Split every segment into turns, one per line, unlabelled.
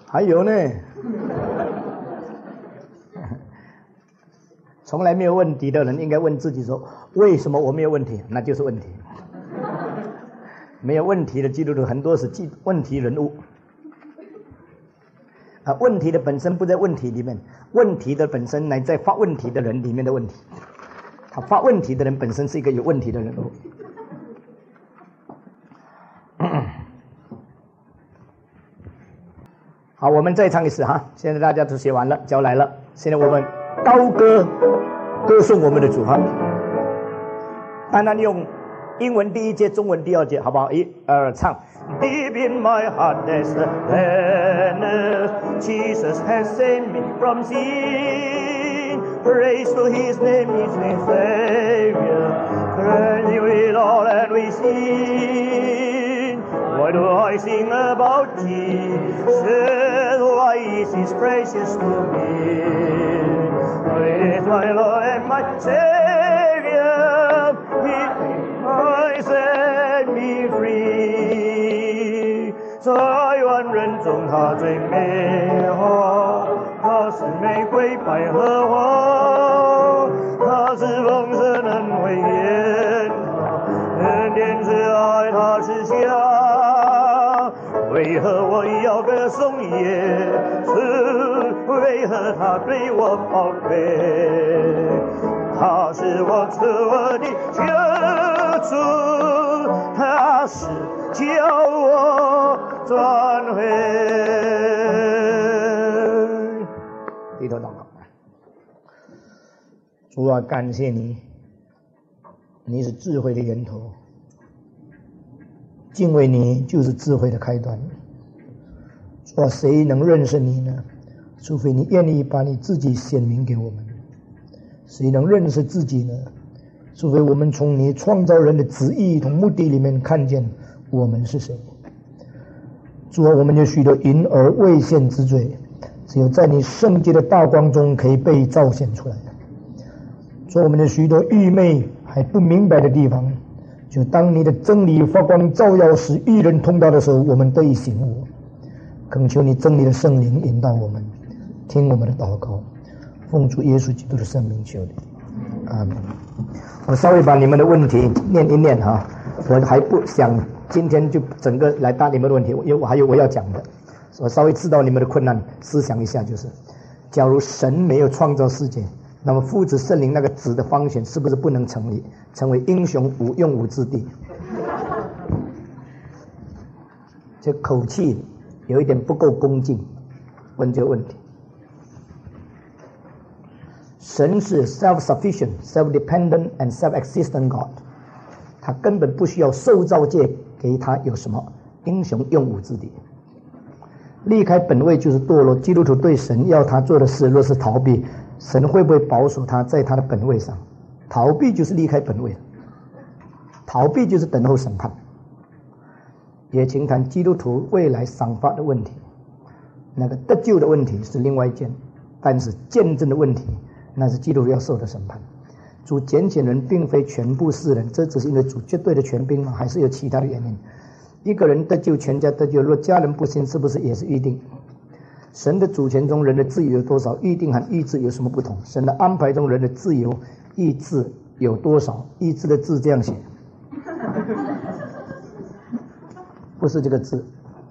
还有呢，从来没有问题的人应该问自己说：为什么我没有问题？那就是问题。没有问题的基督徒很多是问题人物。问题的本身不在问题里面，问题的本身乃在发问题的人里面的问题。他发问题的人本身是一个有问题的人物。好，我们再唱一次哈。现在大家都写完了，交来了。现在我们高歌颂我们的主哈。单单用英文第一节，中文第二节，好不好？一二唱。Deep in my heart there's a banner, Jesus has saved me from sin. Praise to His name, His name Savior. Praise with all and we sing. Why do I sing about Jesus? Why is His precious to me? Praise my Lord and my Savior. He set me free. 在万人中他最美好，他是玫瑰百合花，他是丰盛恩惠典，恩典是爱，他是香。为何我要歌颂耶稣？为何他对我宝贝？他是我赐我的救主，他是叫我转回。低头祷告。主啊，感谢你，你是智慧的源头，敬畏你就是智慧的开端。主啊，谁能认识你呢？除非你愿意把你自己显明给我们。谁能认识自己呢？除非我们从你创造人的旨意同目的里面看见我们是谁。主啊，我们有许多隐而未现之罪，只有在你圣洁的大光中可以被彰显出来。主啊，我们有许多愚昧还不明白的地方，就当你的真理发光照耀使愚人通达的时候，我们得以醒悟。恳求你真理的圣灵引导我们，听我们的祷告，奉主耶稣基督的圣名求你，阿门。我稍微把你们的问题念一念哈，我还不想今天就整个来答你们的问题，因为我还有我要讲的。我稍微知道你们的困难，思想一下，就是假如神没有创造世界，那么父子圣灵那个子的方选是不是不能成立，成为英雄无用武之地？这口气有一点不够恭敬，问这个问题。神是 self-sufficient, self-dependent and self-existent God， 他根本不需要受造界给他有什么英雄用武之地。离开本位就是堕落，基督徒对神要他做的事若是逃避，神会不会保守他在他的本位上？逃避就是离开本位，逃避就是等候审判。也请谈基督徒未来赏罚的问题，那个得救的问题是另外一件，但是见证的问题那是基督徒要受的审判。主拣选人并非全部是人，这只是因为主绝对的权柄吗？还是有其他的原因？一个人得救，全家得救，若家人不信，是不是也是预定？神的主权中人的自由有多少？预定和意志有什么不同？神的安排中人的自由意志有多少？意志的字这样写，不是这个字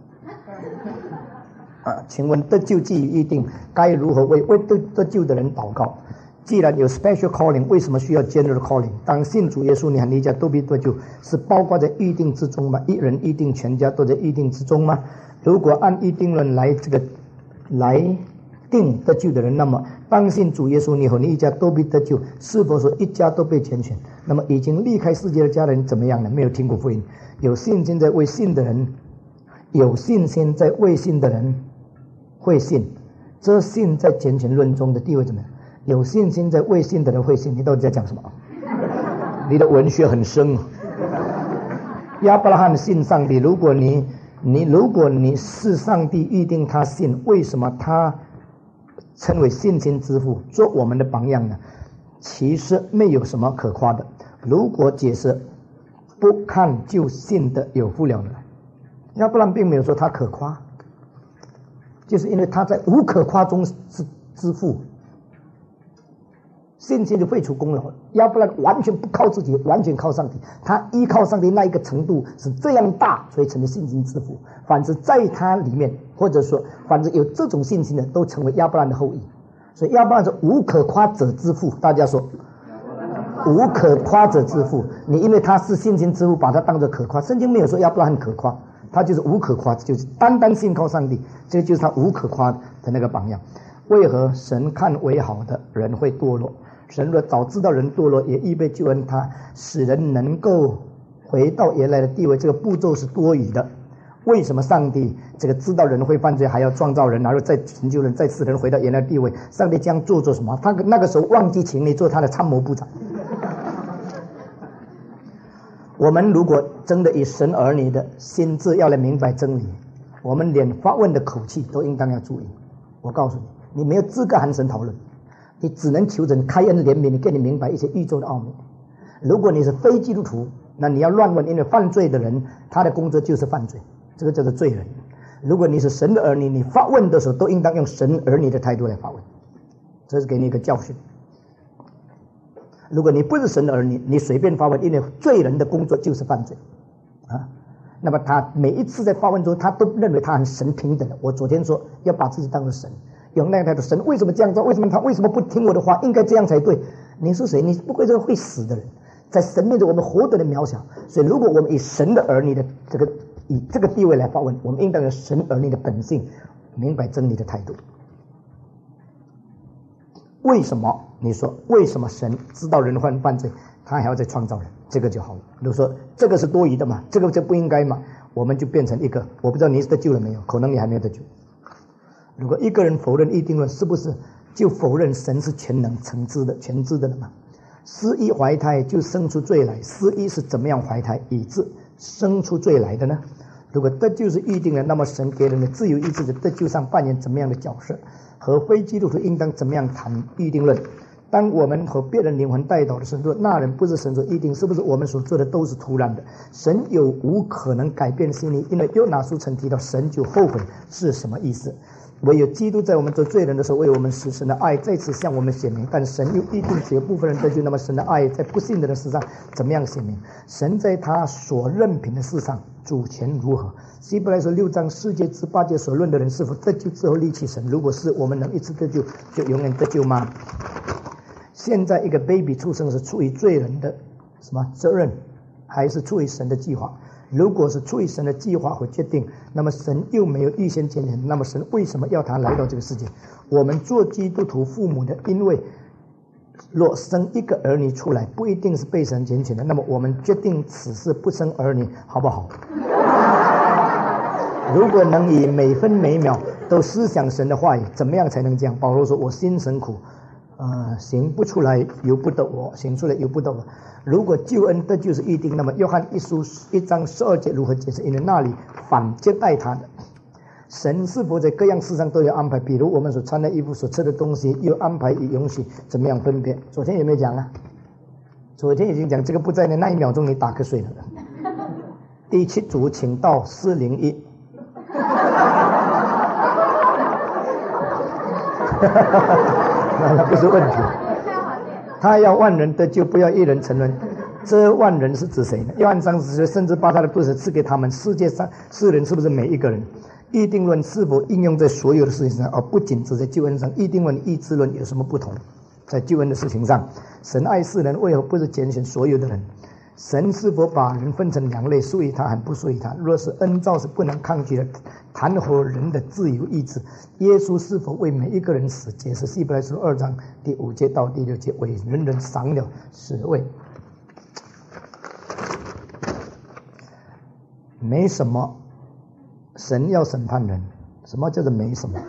请问得救既已预定，该如何为得救的人祷告？既然有 special calling， 为什么需要 general calling？ 当信主耶稣，你和你家都必得救，是包括在预定之中吗？一人预定，全家都在预定之中吗？如果按预定论来定得救的人，那么当信主耶稣，你和你一家都必得救，是否说一家都被拣选？那么已经离开世界的家人怎么样呢？没有听过福音，有信心在未信的人，有信心在未信的人会信，这信在拣选论中的地位怎么样？有信心在未信的人会信，你到底在讲什么？你的文学很深。亚伯拉罕信上帝，如果你是上帝预定他信，为什么他称为信心之父，做我们的榜样呢？其实没有什么可夸的。如果解释不看就信的有福了呢？亚伯拉罕并没有说他可夸， 就是因为他在无可夸中是之父。信心就废除功劳，要不然完全不靠自己，完全靠上帝。他依靠上帝那一个程度是这样大，所以成为信心之父。反之在他里面，或者说反之有这种信心的，都成为亚伯兰的后裔。所以亚伯兰是无可夸者之父。大家说无可夸者之父，你因为他是信心之父，把他当作可夸。圣经没有说亚伯兰很可夸，他就是无可夸，就是单单信靠上帝，这就是他无可夸的那个榜样。为何神看为好的人会堕落？神若早知道人堕落，也预备救恩他，使人能够回到原来的地位。这个步骤是多余的。为什么上帝这个知道人会犯罪，还要创造人，然后再成就人，再使人回到原来的地位？上帝这样做什么？他那个时候忘记请你做他的参谋部长。我们如果真的以神儿女的心智要来明白真理，我们连发问的口气都应当要注意。我告诉你，你没有资格和神讨论，你只能求神开恩怜悯，你给你明白一些宇宙的奥秘。如果你是非基督徒，那你要乱问，因为犯罪的人他的工作就是犯罪，这个叫做罪人。如果你是神的儿女，你发问的时候都应当用神儿女的态度来发问，这是给你一个教训。如果你不是神的儿女，你随便发问，因为罪人的工作就是犯罪啊。那么他每一次在发问中，他都认为他和神平等的。我昨天说要把自己当作神，用那个态度，神为什么这样做？为什么不听我的话？应该这样才对。你是谁？你不会是会死的人，在神面前我们何等的渺小。所以如果我们以神的儿女的以这个地位来发问，我们应当有神儿女的本性，明白真理的态度。为什么？你说为什么神知道人会犯罪，他还要再创造人？这个就好了。如果说这个是多余的嘛，这个就不应该嘛，我们就变成一个，我不知道你得救了没有，可能你还没有得救。如果一个人否认预定论，是不是就否认神是全能全知的了嘛？失忆怀胎就生出罪来，失忆是怎么样怀胎以致生出罪来的呢？如果得救是预定了，那么神给人的自由意志的得救上扮演怎么样的角色？和非基督徒应当怎么样谈预定论？当我们和别人灵魂带倒的时候，那人不是神所预定，是不是我们所做的都是突然的？神有无可能改变心意？因为约拿书曾提到神就后悔是什么意思？唯有基督在我们做罪人的时候为我们使神的爱再次向我们显明，但神又预定只有部分人得救，那么神的爱在不信的人身上怎么样显明？神在他所任凭的事上主权如何？希伯来书6章4节至8节所论的人是否得救之后离弃神？如果是，我们能一次得救就永远得救吗？现在一个 baby 出生是出于罪人的什么责任，还是出于神的计划？如果是出于神的计划和决定，那么神又没有预先拣选，那么神为什么要他来到这个世界？我们做基督徒父母的，因为若生一个儿女出来，不一定是被神拣选的，那么我们决定此事不生儿女，好不好？如果能以每分每秒都思想神的话语，怎么样才能这样？保罗说：“我心神苦，行不出来，由不得我；行出来，由不得我。”如果救恩得救是预定，那么约翰一书1章12节如何解释？因为那里反接待他的神是否在各样事上都有安排？比如我们所穿的衣服、所吃的东西，又安排与允许，怎么样分别？昨天有没有讲啊？昨天已经讲，这个不在那一秒钟你打瞌睡了。第7组请到401。那不是问题。他要万人得救，不要一人沉沦。这万人是指谁呢？约翰3节甚至把他的不是赐给他们。世界上世人是不是每一个人？预定论是否应用在所有的事情上，而不仅只在救恩上？预定论、意志论有什么不同？在救恩的事情上，神爱世人，为何不是拣选所有的人？神是否把人分成2类，属于他和不属于他？若是恩召是不能抗拒的，谈何人的自由意志？耶稣是否为每一个人死？解释希伯来书2章第5节到第6节，为人赏了死位。没什么，神要审判人。什么叫做没什么？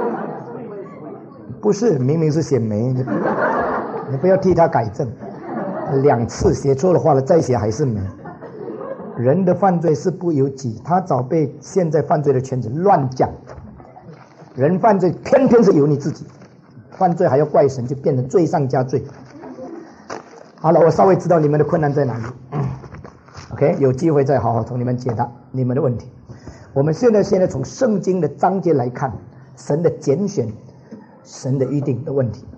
不是，明明是写没，你不要替他改正。2次写错了话了，再写还是没。人的犯罪是不由己，他早被陷在犯罪的圈子，乱讲。人犯罪偏偏是由你自己，犯罪还要怪神，就变成罪上加罪。好了，我稍微知道你们的困难在哪里。OK， 有机会再好好同你们解答你们的问题。我们现在从圣经的章节来看， 神的拣选、神的预定的问题。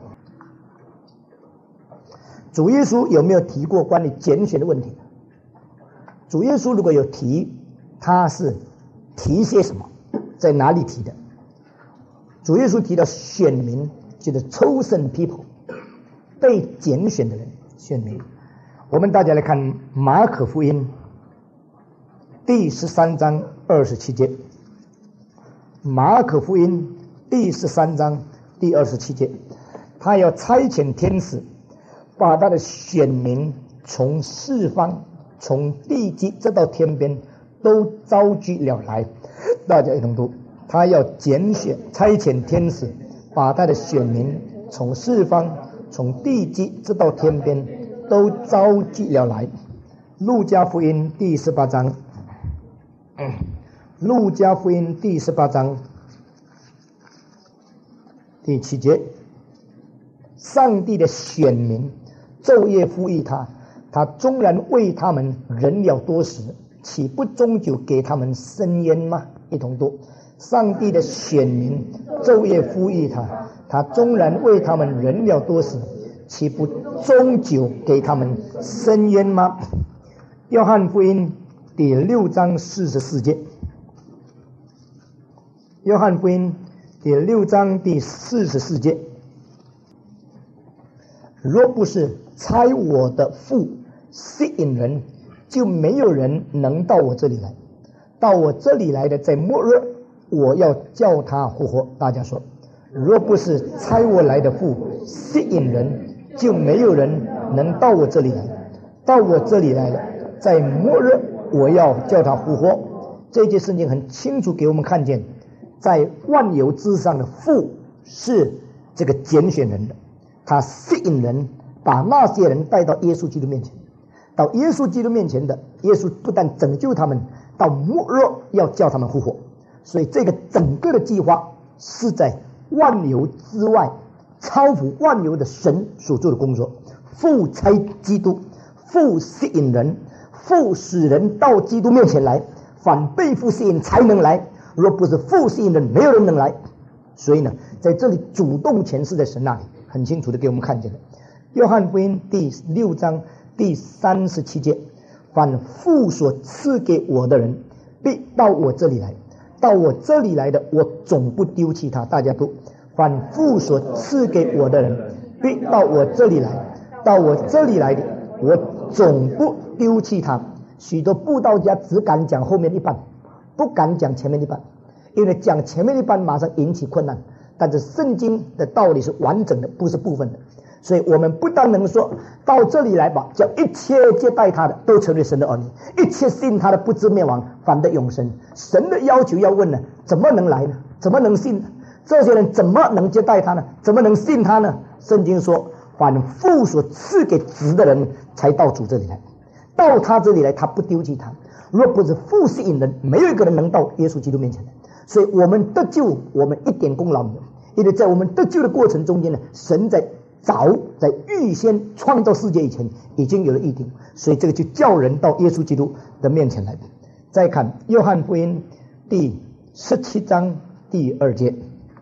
主耶稣有没有提过关于拣选的问题？主耶稣如果有提，他是提些什么？在哪里提的？主耶稣提到选民，就是 chosen people， 被拣选的人，选民。我们大家来看马可福音第13章27节。马可福音第13章第27节，他要差遣天使，把他的选民从四方、从地极直到天边都召集了来。大家一同读，他要差遣天使，把他的选民从四方、从地极直到天边都召集了来。路加福音第18章，路加福音第18章第7节，上帝的选民昼夜呼吁他，他纵然为他们忍了多时，岂不终究给他们伸冤吗？一同读，上帝的选民昼夜呼吁他，他纵然为他们忍了多时，岂不终究给他们伸冤吗？约翰福音第6章44节，约翰福音第6章第44节，若不是差我的父吸引人，就没有人能到我这里来。到我这里来的，在末日我要叫他复活。大家说，若不是差我来的父吸引人，就没有人能到我这里来。到我这里来的，在末日我要叫他复活。这件事情很清楚给我们看见，在万有之上的父是这个拣选人的，他吸引人，把那些人带到耶稣基督面前。到耶稣基督面前的，耶稣不但拯救他们，到末日要叫他们复活。所以这个整个的计划是在万有之外，超乎万有的神所做的工作。父差基督，父吸引人，父使人到基督面前来，反被父吸引才能来，若不是父吸引人，没有人能来。所以呢，在这里主动权是在神那里，很清楚的给我们看见了。约翰福音第6章第37节，凡父所赐给我的人，必到我这里来。到我这里来的，我总不丢弃他。大家读，凡父所赐给我的人，必到我这里来。到我这里来的，我总不丢弃他。许多布道家只敢讲后面一半，不敢讲前面一半，因为讲前面一半马上引起困难。但是圣经的道理是完整的，不是部分的。所以我们不但能说到这里来吧，叫一切接待他的都成为神的儿女，一切信他的不至灭亡，反得永生。神的要求要问呢，怎么能来呢？怎么能信呢？这些人怎么能接待他呢？怎么能信他呢？圣经说，凡父所赐给子的人才到主这里来，到他这里来，他不丢弃他。若不是父吸引人，没有一个人能到耶稣基督面前来。所以我们得救，我们一点功劳没有，因为在我们得救的过程中间呢，神在预先创造世界以前已经有了预定，所以这个就叫人到耶稣基督的面前来。再看约翰福音第17章第2节，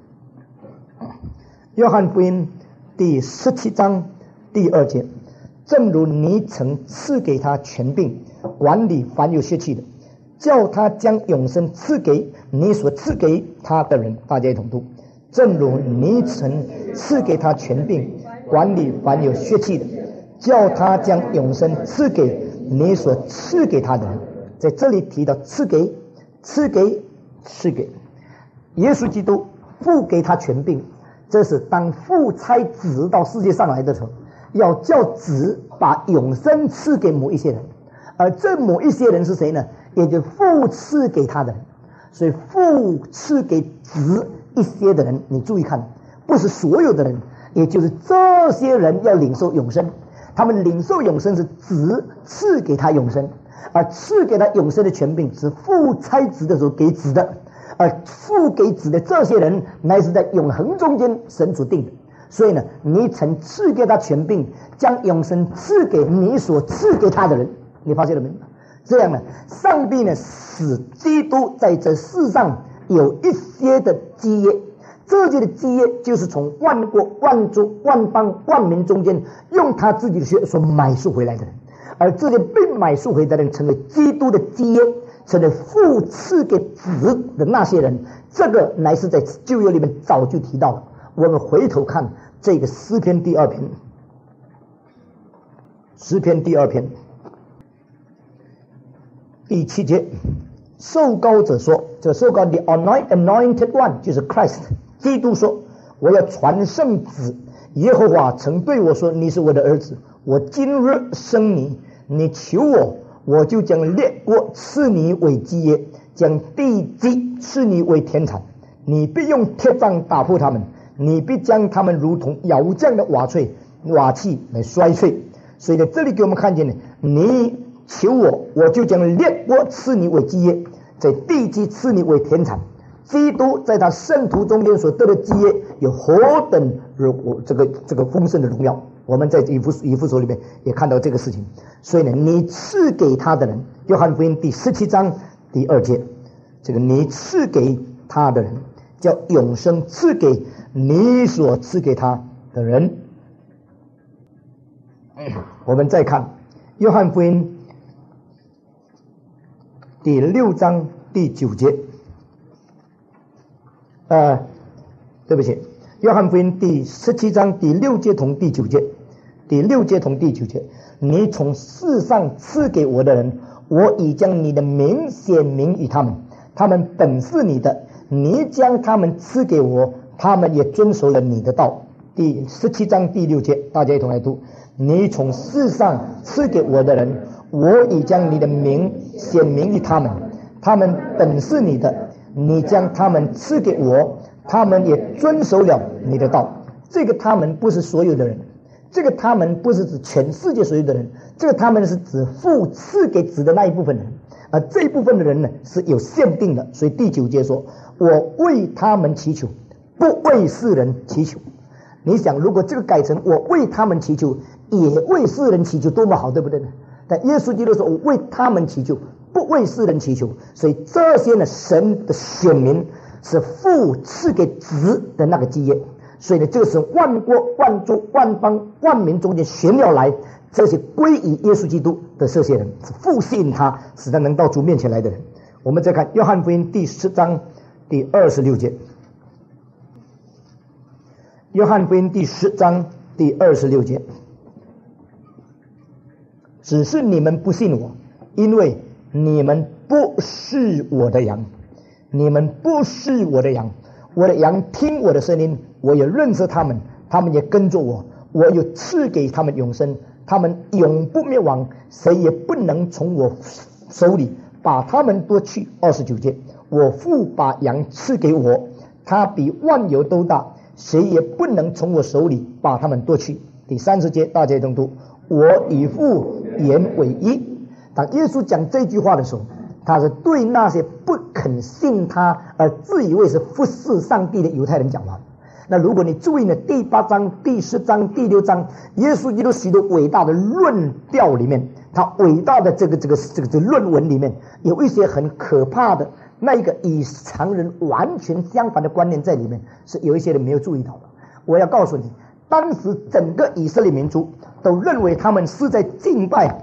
约翰福音第17章第2节，正如你曾赐给他权柄，管理凡有血气的，叫他将永生赐给你所赐给他的人。大家一同读，正如你曾赐给他权柄，管理凡有血气的，叫他将永生赐给你所赐给他的人。在这里提到赐给耶稣基督，父给他权柄，这是当父差子到世界上来的时候，要叫子把永生赐给某一些人，而这某一些人是谁呢？也就是父赐给他的人。所以父赐给子一些的人，你注意看，不是所有的人，也就是这些人要领受永生。他们领受永生是子赐给他永生，而赐给他永生的权柄是父差子的时候给子的，而父给子的这些人乃是在永恒中间神所定的。所以呢，你曾赐给他权柄，将永生赐给你所赐给他的人。你发现了没有？这样呢，上帝呢使基督在这世上有一些的基业， 这些的基业就是从万国万族万邦万民中间用他自己的血所买赎回来的人，而这些被买赎回来的人成为基督的基业，成为父赐给子的那些人。这个乃是在旧约里面早就提到了。我们回头看这个诗篇第2篇，诗篇第2篇第7节，受膏者说，这受膏 the anointed one 就是 Christ 基督说，我要传圣旨，耶和华曾对我说，你是我的儿子，我今日生你，你求我，我就将列国赐你为基业，将地基赐你为田产，你必用铁杖打破他们，你必将他们如同窑匠的瓦器来摔碎。所以在这里给我们看见呢，你求我，我就将列国赐你为基业，在地基赐你为田产。基督在他圣徒中间所得的基业有何等这个丰盛的荣耀，我们在以弗所里面也看到这个事情。所以呢，你赐给他的人，约翰福音第17章第2节，这个你赐给他的人叫永生，赐给你所赐给他的人。我们再看约翰福音第6章第9节，对不起，约翰福音第17章第6节同第9节，第6节同第9节，你从世上赐给我的人，我已将你的名显明于他们，他们本是你的，你将他们赐给我，他们也遵守了你的道。第17章第6节，大家一同来读，你从世上赐给我的人，我已将你的名显明于他们，他们本是你的，你将他们赐给我，他们也遵守了你的道。这个他们不是所有的人，这个他们不是指全世界所有的人，这个他们是指父赐给子的那一部分人，而这一部分的人呢是有限定的。所以第9节说，我为他们祈求，不为世人祈求。你想，如果这个改成我为他们祈求，也为世人祈求，多么好，对不对呢？但耶稣基督说，我为他们祈求，不为世人祈求。所以这些呢，神的选民是父赐给子的那个基业。所以呢，这个是万国万族万邦万民中间选了来，这些归于耶稣基督的这些人，是父吸引他，使他能到主面前来的人。我们再看约翰福音第10章第26节，约翰福音第10章第26节，只是你们不信我，因为你们不是我的羊，你们不是我的羊，我的羊听我的声音，我也认识他们，他们也跟着我，我有赐给他们永生，他们永不灭亡，谁也不能从我手里把他们夺去。29节，我父把羊赐给我，他比万有都大，谁也不能从我手里把他们夺去。第30节，大家一同读，我与父原为一。当耶稣讲这句话的时候，他是对那些不肯信他而自以为是服侍上帝的犹太人讲话。那如果你注意呢，第8章第10章第6章，耶稣基督许多伟大的论调里面，他伟大的这个论文里面有一些很可怕的那一个与常人完全相反的观念在里面，是有一些人没有注意到的。我要告诉你，当时整个以色列民族都认为他们是在敬拜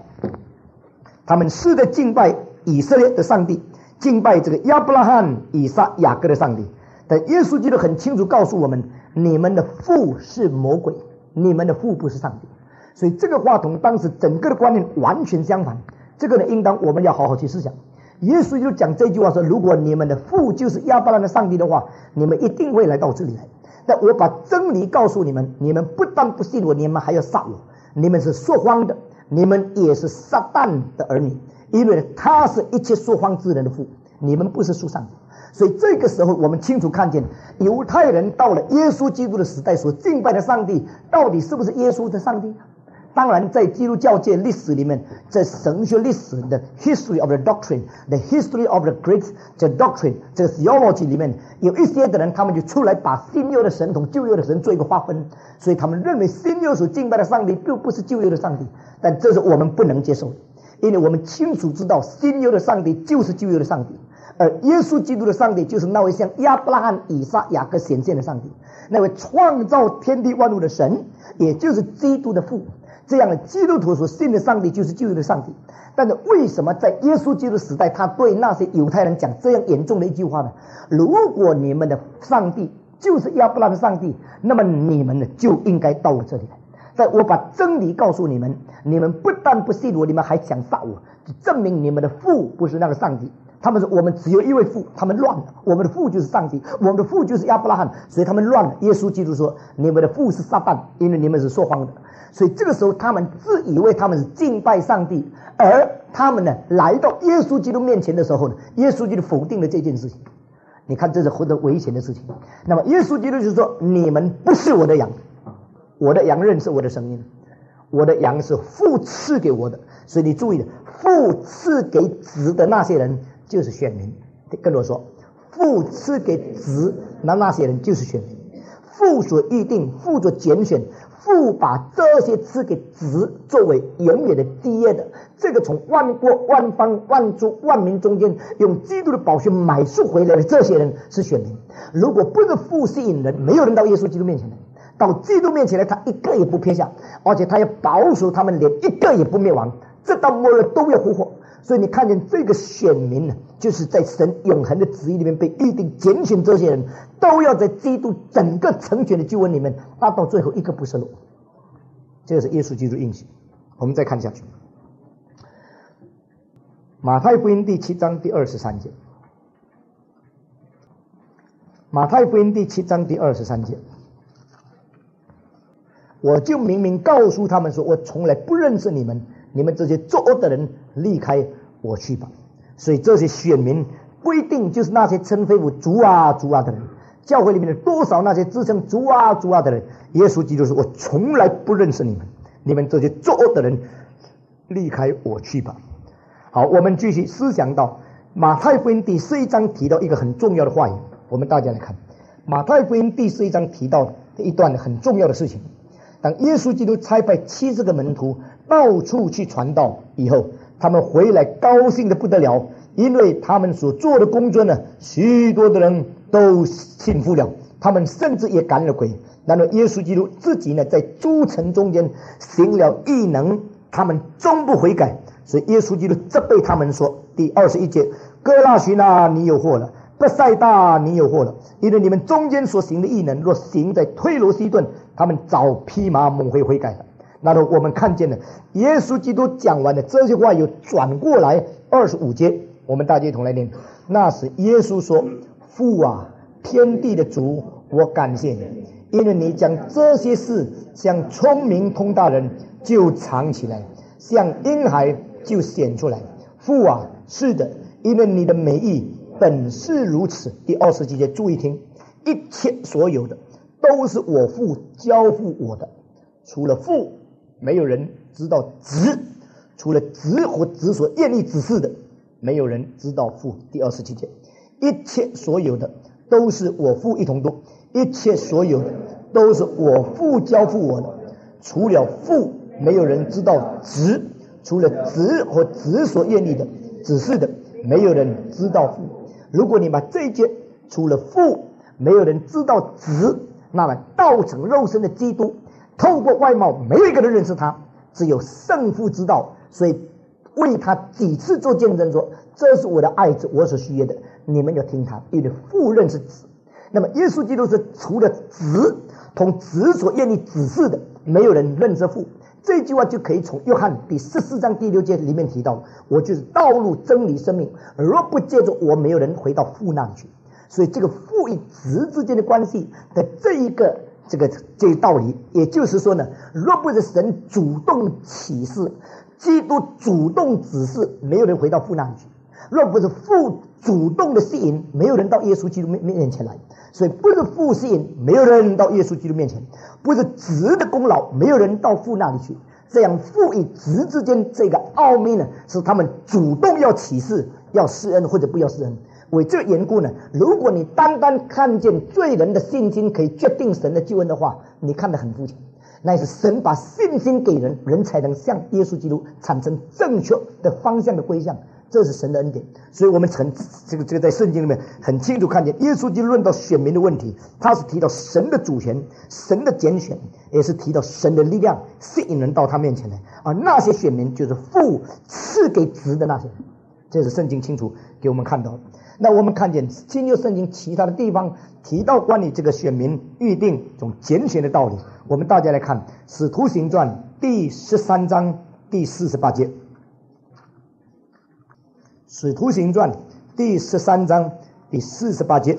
以色列的上帝，敬拜这个亚伯拉罕、以撒、雅各的上帝。但耶稣基督很清楚告诉我们，你们的父是魔鬼，你们的父不是上帝。所以这个话同当时整个的观念完全相反。这个呢，应当我们要好好去思想。耶稣就讲这句话说，如果你们的父就是亚伯拉罕的上帝的话，你们一定会来到这里来。但我把真理告诉你们，你们不但不信我，你们还要杀我，你们是说谎的，你们也是撒旦的儿女，因为他是一切说谎之人的父，你们不是属上帝。所以这个时候我们清楚看见，犹太人到了耶稣基督的时代所敬拜的上帝到底是不是耶稣的上帝？当然在基督教界历史里面，在神学历史的 history of the doctrine, the history of the Greek doctrine, 这个 theology 里面有一些的人，他们就出来把新约的神同旧约的神做一个划分，所以他们认为新约所敬拜的上帝并不是旧约的上帝。但这是我们不能接受的，因为我们清楚知道新约的上帝就是旧约的上帝， 而耶稣基督的上帝就是那位向亚伯拉罕、以撒、雅各显现的上帝，那位创造天地万物的神，也就是基督的父。这样的基督徒所信的上帝就是基督的上帝。但是为什么在耶稣基督时代，他对那些犹太人讲这样严重的一句话呢？如果你们的上帝就是亚伯拉罕的上帝，那么你们呢就应该到我这里来。但我把真理告诉你们，你们不但不信我，你们还想杀我，就证明你们的父不是那个上帝。他们说我们只有一位父，他们乱了。我们的父就是上帝，我们的父就是亚伯拉罕，所以他们乱了。耶稣基督说，你们的父是撒旦，因为你们是说谎的。所以这个时候他们自以为他们是敬拜上帝，而他们呢来到耶稣基督面前的时候呢，耶稣基督否定了这件事情。你看这是何等危险的事情。那么耶稣基督就说，你们不是我的羊，我的羊认识我的声音，我的羊是父赐给我的。所以你注意了，父赐给子的那些人就是选民。跟我说，父赐给子那些人就是选民，父所预定，父所拣选，父把这些赐给子作为永远的基业的，这个从万国万邦万族万民中间用基督的宝血买赎回来的这些人是选民。如果不是父吸引人，没有人到耶稣基督面前来。到基督面前来，他一个也不撇下，而且他要保守他们，连一个也不灭亡，直到末日都要复活。所以你看见这个选民呢，就是在神永恒的旨意里面被预定拣选，这些人都要在基督整个成全的救恩里面，他到最后一个不失落。这个是耶稣基督应许。我们再看下去，马太福音第7章第23节。马太福音第7章第23节，我就明明告诉他们说，我从来不认识你们，你们这些作恶的人，离开我去吧。所以这些选民不一定就是那些称非我主啊主啊的人，教会里面的多少那些自称主啊主啊的人，耶稣基督说，我从来不认识你们，你们这些作恶的人，离开我去吧。好，我们继续思想到马太福音第11章提到一个很重要的话语。我们大家来看马太福音第11章提到的一段很重要的事情。当耶稣基督差派70个门徒到处去传道以后，他们回来高兴的不得了，因为他们所做的工作呢，许多的人都信服了，他们甚至也赶了鬼。然而耶稣基督自己呢，在诸城中间行了异能，他们终不悔改。所以耶稣基督责备他们说，第21节，哥拉洵啊，你有祸了；伯赛大，你有祸了，因为你们中间所行的异能，若行在推罗西顿，他们早披麻蒙灰悔改了。那么我们看见了耶稣基督讲完了这些话，又转过来25节，我们大家一同来念。那时耶稣说，父啊，天地的主，我感谢你，因为你将这些事向聪明通达人就藏起来，向婴孩就显出来。父啊，是的，因为你的美意本是如此。第27节注意听，一切所有的都是我父交付我的，除了父没有人知道子，除了子和子所愿意指示的，没有人知道父。第27节，一切所有的都是我父一同读，一切所有的都是我父交付我的，除了父没有人知道子，除了子和子所愿意的指示的，没有人知道父。如果你把这一节除了父没有人知道子，那么道成肉身的基督透过外貌没有一个人认识他，只有圣父知道，所以为他几次做见证说，这是我的爱子，我所喜悦的，你们要听他，因为父认识子。那么耶稣基督是除了子同子所愿意指示的，没有人认识父。这句话就可以从约翰第14章第6节里面提到，我就是道路真理生命，若不借着我，没有人回到父那里去。所以这个父与子之间的关系的这个道理，也就是说呢，若不是神主动启示，基督主动指示，没有人回到父那里去；若不是父主动的吸引，没有人到耶稣基督面前来。所以不是父吸引，没有人到耶稣基督面前；不是子的功劳，没有人到父那里去。这样父与子之间这个奥秘呢，是他们主动要启示，要施恩或者不要施恩。为这缘故呢，如果你单单看见罪人的信心可以决定神的救恩的话，你看得很肤浅。那是神把信心给人，人才能向耶稣基督产生正确的方向的归向。 这是神的恩典。所以我们这个在圣经里面很清楚看见，耶稣基督论到选民的问题，他是提到神的主权、神的拣选，也是提到神的力量吸引人到他面前来，而那些选民就是父赐给子的那些人。这是圣经清楚给我们看到的。那我们看见新约圣经其他的地方提到关于这个选民预定这种拣选的道理，我们大家来看使徒行传第13章第48节。使徒行传第13章第48节，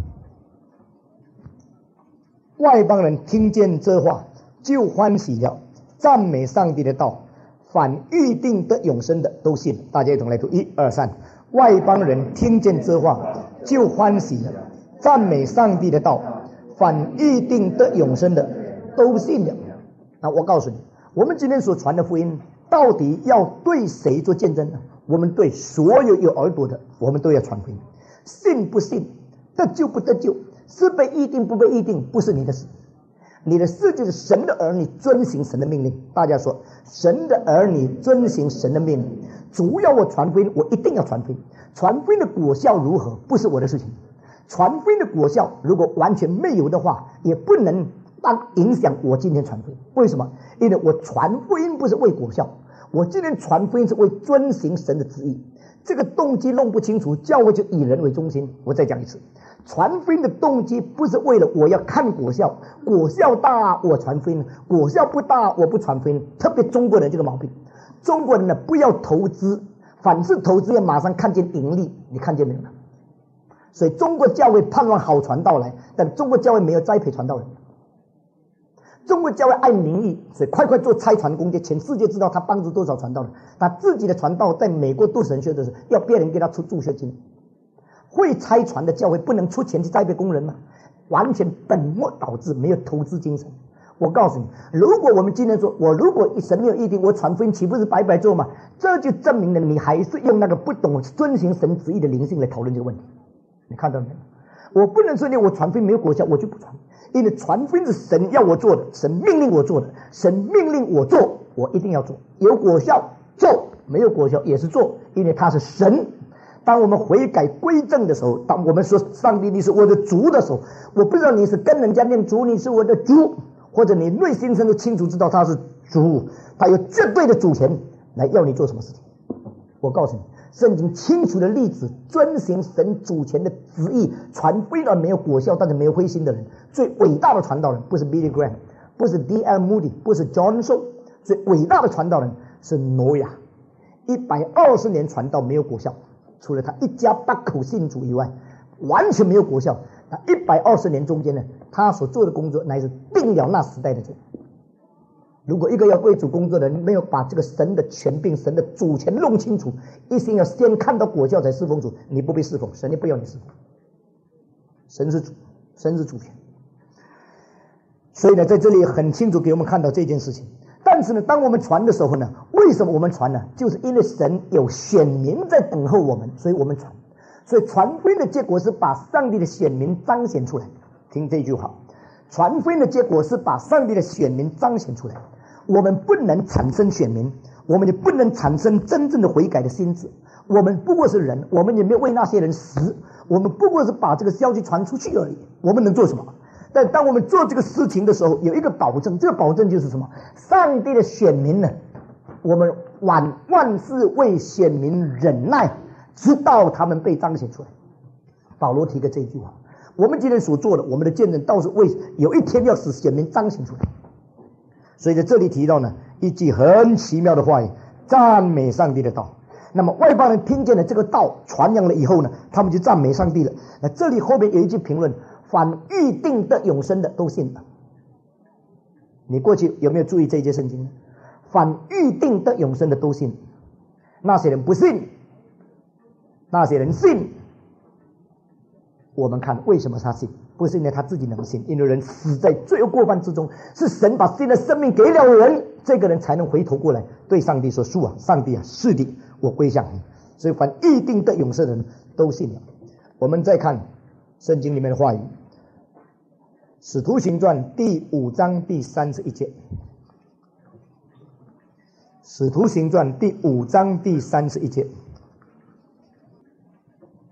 外邦人听见这话就欢喜了，赞美上帝的道，凡预定得永生的都信。大家一同来读，1、2、3。外邦人听见这话就欢喜了，赞美上帝的道，凡预定得永生的都信了。那我告诉你，我们今天所传的福音到底要对谁做见证呢？我们对所有有耳朵的，我们都要传福音。信不信，得救不得救，是被预定不被预定，不是你的事。你的事就是神的儿女遵行神的命令。大家说，神的儿女遵行神的命令。主要我传福音，我一定要传福音。传福音的果效如何，不是我的事情。传福音的果效如果完全没有的话，也不能影响我今天传福音。为什么？因为我传福音不是为果效，我今天传福音是为遵行神的旨意。这个动机弄不清楚，教会就以人为中心。我再讲一次，传福音的动机不是为了我要看果效，果效大我传福音，果效不大我不传福音。特别中国人这个毛病，中国人呢不要投资，反是投资要马上看见盈利，你看见没有？所以中国教会盼望好传道来，但中国教会没有栽培传道人。中国教会爱名义，所以快做差传工作，全世界知道他帮助多少传道人。他自己的传道在美国读神学的时候，要别人给他出助学金。会差传的教会不能出钱去栽培工人吗？完全本末倒置，没有投资精神。我告诉你，如果我们今天说，我如果神没有预定，我传福音岂不是白白做吗？这就证明了你还是用那个不懂遵行神旨意的灵性来讨论这个问题。你看到没有？我不能说我传福音没有果效，我就不传。因为传福音是神要我做的，神命令我做的，神命令我做，我一定要做。有果效做，没有果效也是做，因为他是神。当我们悔改归正的时候，当我们说上帝你是我的主的时候，我不知道你是跟人家念主你是我的主，或者你内心深处清楚知道他是主，他有绝对的主权来要你做什么事情。我告诉你，圣经清楚的例子，遵行神主权的旨意，传福音而没有果效，但是没有灰心的人，最伟大的传道人不是 Billy Graham， 不是 D.L. Moody， 不是 John Shaw， 最伟大的传道人是挪亚。120年传道没有果效，除了他一家8口信主以外，完全没有果效。那120年中间呢，他所做的工作乃是定了那时代的罪。如果一个要为主工作的人没有把这个神的权柄、神的主权弄清楚，一心要先看到果效才侍奉主，你不被侍奉，神也不要你侍奉。神是主，神是主权。所以呢，在这里很清楚给我们看到这件事情。但是呢，当我们传的时候呢，为什么我们传呢？就是因为神有选民在等候我们，所以我们传。所以传福音的结果是把上帝的选民彰显出来。听这句话，传福音的结果是把上帝的选民彰显出来。我们不能产生选民，我们也不能产生真正的悔改的心智。我们不过是人，我们也没有为那些人死，我们不过是把这个消息传出去而已。我们能做什么？但当我们做这个事情的时候，有一个保证，这个保证就是什么？上帝的选民呢，我们万事为选民忍耐，直到他们被彰显出来。保罗提的这句话，我们今天所做的，我们的见证倒是为有一天要使选民彰显出来。所以在这里提到呢，一句很奇妙的话语，赞美上帝的道。那么外邦人听见了这个道传扬了以后呢，他们就赞美上帝了。那这里后面有一句评论，凡预定的永生的都信了。你过去有没有注意这一节圣经呢？凡预定的永生的都信。那些人不信，那些人信。我们看为什么他信？不是因为他自己能信，因为人死在罪恶过犯之中，是神把新的生命给了人，这个人才能回头过来对上帝说：主啊，上帝啊，是的，我归向你。所以凡预定的永生的人都信了。我们再看圣经里面的话语，使徒行传第5章第31节，使徒行传第5章第31节，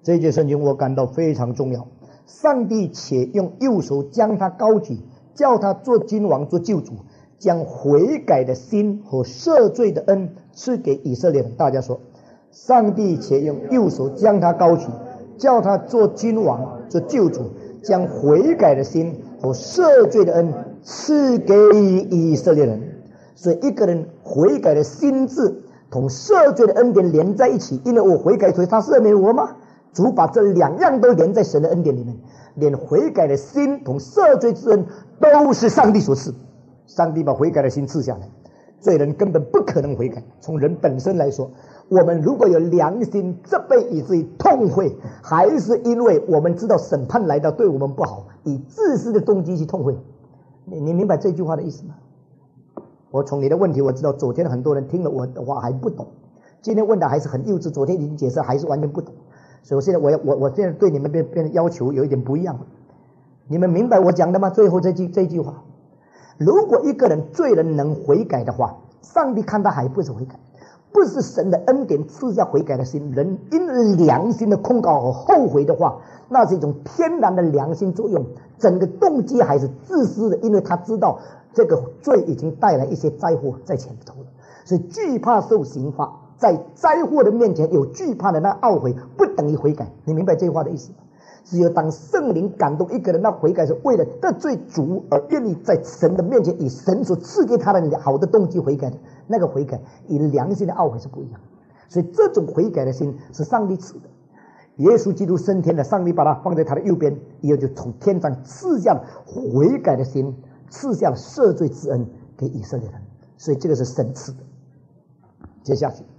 这节圣经我感到非常重要。上帝且用右手将他高举，叫他做君王，做救主，将悔改的心和赦罪的恩赐给以色列人。大家说，上帝且用右手将他高举，叫他做君王，做救主，将悔改的心和赦罪的恩赐给以色列人。所以一个人悔改的心智同赦罪的恩典连在一起，因为我悔改，所以他赦免我吗？主把这两样都连在神的恩典里面，连悔改的心同赦罪之恩都是上帝所赐。上帝把悔改的心赐下来，罪人根本不可能悔改。从人本身来说，我们如果有良心责备以至于痛悔，还是因为我们知道审判来到对我们不好，以自私的动机去痛悔。你明白这句话的意思吗？我从你的问题我知道，昨天很多人听了我的话还不懂，今天问的还是很幼稚，昨天已经解释还是完全不懂。所以我现在我现在对你们变得要求有一点不一样了。你们明白我讲的吗？最后这句话，如果一个人罪人能悔改的话，上帝看他还不是悔改，不是神的恩典赐下悔改的心，人因良心的控告和后悔的话，那是一种天然的良心作用，整个动机还是自私的，因为他知道这个罪已经带来一些灾祸在前头了，所以惧怕受刑罚，在灾祸的面前有惧怕的那懊悔不等于悔改。你明白这句话的意思吗？只有当圣灵感动一个人，那悔改是为了得罪主而愿意在神的面前以神所赐给他的好的动机悔改的，那个悔改与良心的懊悔是不一样。所以这种悔改的心是上帝赐的。耶稣基督升天了，上帝把他放在他的右边，以后就从天上赐下了悔改的心，赐下了赦罪之恩给以色列人。所以这个是神赐的。接下去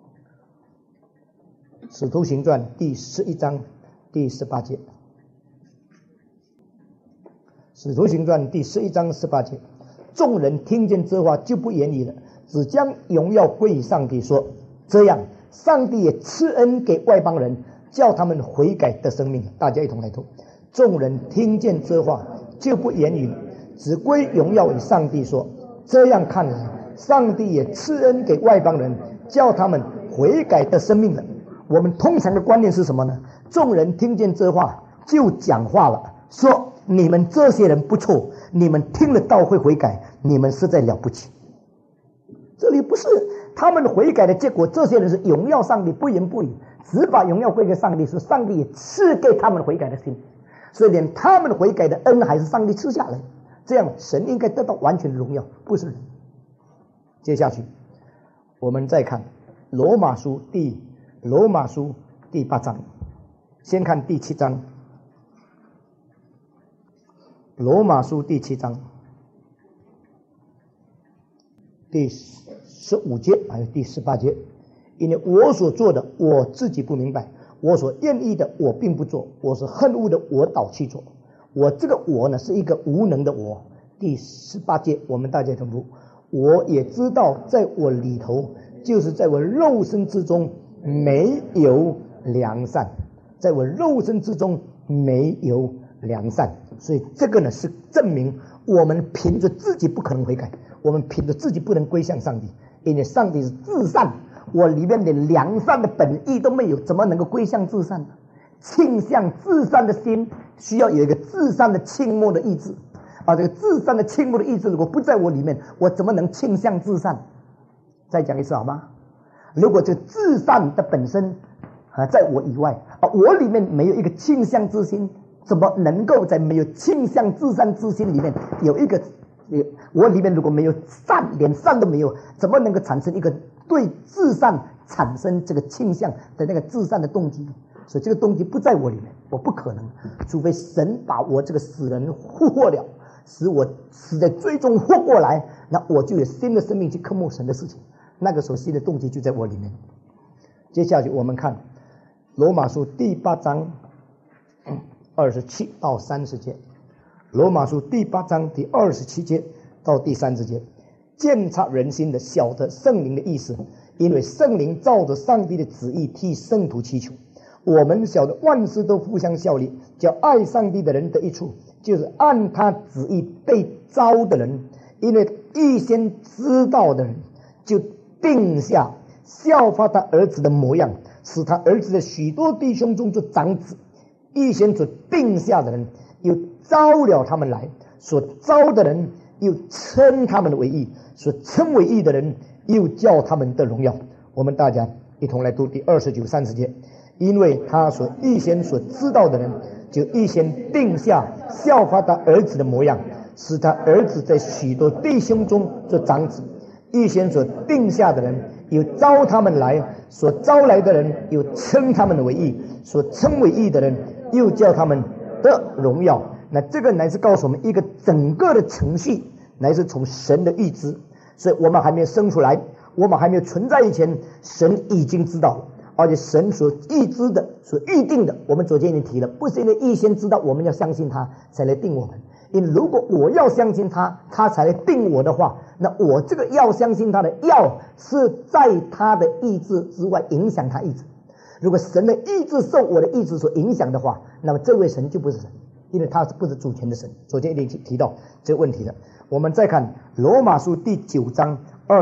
使徒行传第11章第18节，使徒行传第11章18节，众人听见这话就不言语了，只将荣耀归于上帝，说这样上帝也赐恩给外邦人，叫他们悔改得生命。大家一同来读，众人听见这话就不言语，只归荣耀于上帝，说这样看来上帝也赐恩给外邦人，叫他们悔改得生命了。我们通常的观念是什么呢？众人听见这话就讲话了，说你们这些人不错，你们听了道会悔改，你们实在了不起。这里不是他们悔改的结果，这些人是荣耀上帝，不言不语，只把荣耀归给上帝，说上帝也赐给他们悔改的心，所以连他们悔改的恩还是上帝赐下来，这样神应该得到完全的荣耀，不是人。接下去我们再看罗马书第8章，先看第7章，罗马书第7章第15节还有第18节，因为我所做的我自己不明白，我所愿意的我并不做，我所恨恶的我倒去做。我这个我呢是一个无能的我。第18节我们大家同读，我也知道在我里头，就是在我肉身之中没有良善，在我肉身之中没有良善。所以这个呢是证明我们凭着自己不可能悔改，我们凭着自己不能归向上帝，因为上帝是至善，我里面连良善的本意都没有，怎么能够归向至善呢？倾向至善的心需要有一个至善的倾慕的意志，这个至善的倾慕的意志如果不在我里面，我怎么能倾向至善？再讲一次好吗？如果这个至善的本身在我以外，我里面没有一个倾向之心，怎么能够在没有倾向至善之心里面有一个，我里面如果没有善，连善都没有，怎么能够产生一个对至善产生这个倾向的那个至善的动机？所以这个动机不在我里面，我不可能，除非神把我这个死人复活了，使我死在最终活过来，那我就有新的生命去渴慕神的事情，那个时候新的动机就在我里面。接下去我们看罗马书第8章27到30节，罗马书第8章第27节到第30节，鉴察人心的，晓得圣灵的意思，因为圣灵照着上帝的旨意替圣徒祈求。我们晓得万事都互相效力，叫爱上帝的人得益处，就是按他旨意被召的人，因为预先知道的人就定下效法他儿子的模样， 使他儿子的许多弟兄中做长子。预先所定下的人，又招了他们来；所招的人，又称他们为义；所称为义的人，又叫他们得荣耀。我们大家一同来读第29、30节。因为他所预先所知道的人，就预先定下效法他儿子的模样，使他儿子在许多弟兄中做长子。预先所定下的人，又招他们来；所招来的人，又称他们为义；所称为义的人，又叫他们得荣耀。那这个乃是告诉我们一个整个的程序，乃是从神的预知。所以我们还没有生出来，我们还没有存在以前，神已经知道了。而且神所预知的、所预定的，我们昨天已经提了，不是因为预先知道我们要相信他才来定我们。因为如果我要相信他，他才来定我的话，那我这个要相信他的要是在他的意志之外影响他意志。如果神的意志受我的意志所影响的话，那么这位神就不是神，因为他不是主权的神。昨天已经提到这个问题了。我们再看罗马书第9章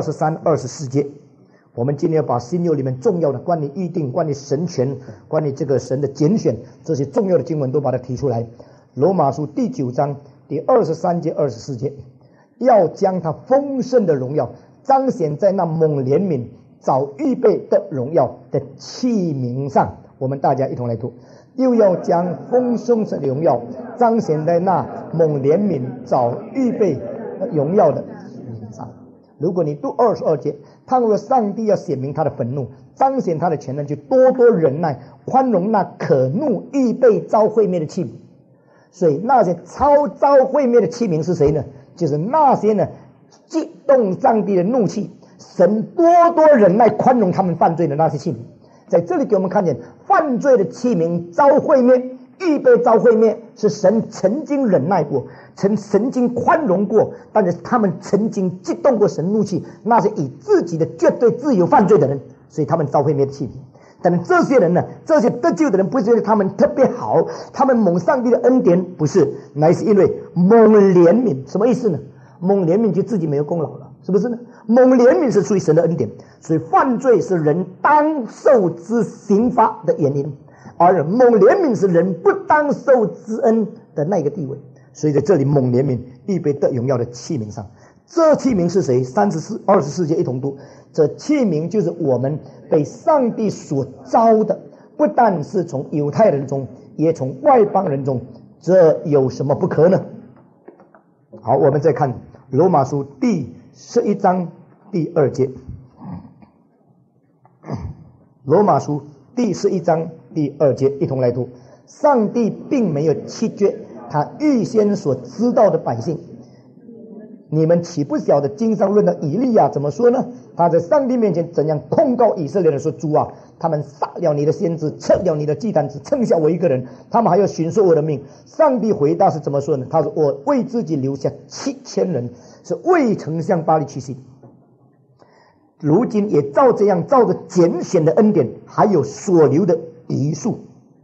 23、24节。我们今天要把新约里面重要的关于预定、关于神权、关于这个神的拣选这些重要的经文都把它提出来。罗马书第9章第23节、24节，要将他丰盛的荣耀彰显在那蒙怜悯、早预备的荣耀的器皿上。我们大家一同来读，又要将丰盛的荣耀彰显在那蒙怜悯、早预备的荣耀的器皿上。如果你读22节，倘若上帝要显明他的愤怒，彰显他的权能，就多多忍耐，宽容那可怒预备遭毁灭的器皿。所以那些遭毁灭的器皿是谁呢？就是那些呢激动上帝的怒气，神多多忍耐宽容他们犯罪的那些器皿。在这里给我们看见，犯罪的器皿遭毁灭，预备遭毁灭，是神曾经忍耐过，曾经宽容过，但是他们曾经激动过神怒气，那是以自己的绝对自由犯罪的人，所以他们遭毁灭的器皿。但是这些人呢，这些得救的人，不是因为他们特别好，他们蒙上帝的恩典，不是，乃是因为蒙怜悯。什么意思呢？蒙怜悯就自己没有功劳了，是不是呢？蒙怜悯是出于神的恩典，所以犯罪是人当受之刑罚的原因，而蒙怜悯是人不当受之恩的那个地位。所以在这里蒙怜悯预备得荣耀的器皿上，这器皿是谁？34、24节一同读。这器皿就是我们被上帝所招的，不但是从犹太人中，也从外邦人中，这有什么不可呢？好，我们再看罗马书第11章第2节。罗马书第11章第2节一同来读。上帝并没有弃绝他预先所知道的百姓。你们岂不晓得经上论到以利亚怎么说呢？他在上帝面前怎样控告以色列人说，主啊，他们杀了你的先知，撤了你的祭坛，只剩下我一个人，他们还要寻索我的命。上帝回答是怎么说呢？他说，我为自己留下7000人，是未曾向巴力屈膝。如今也照这样，照着拣选的恩典，还有所留的余数。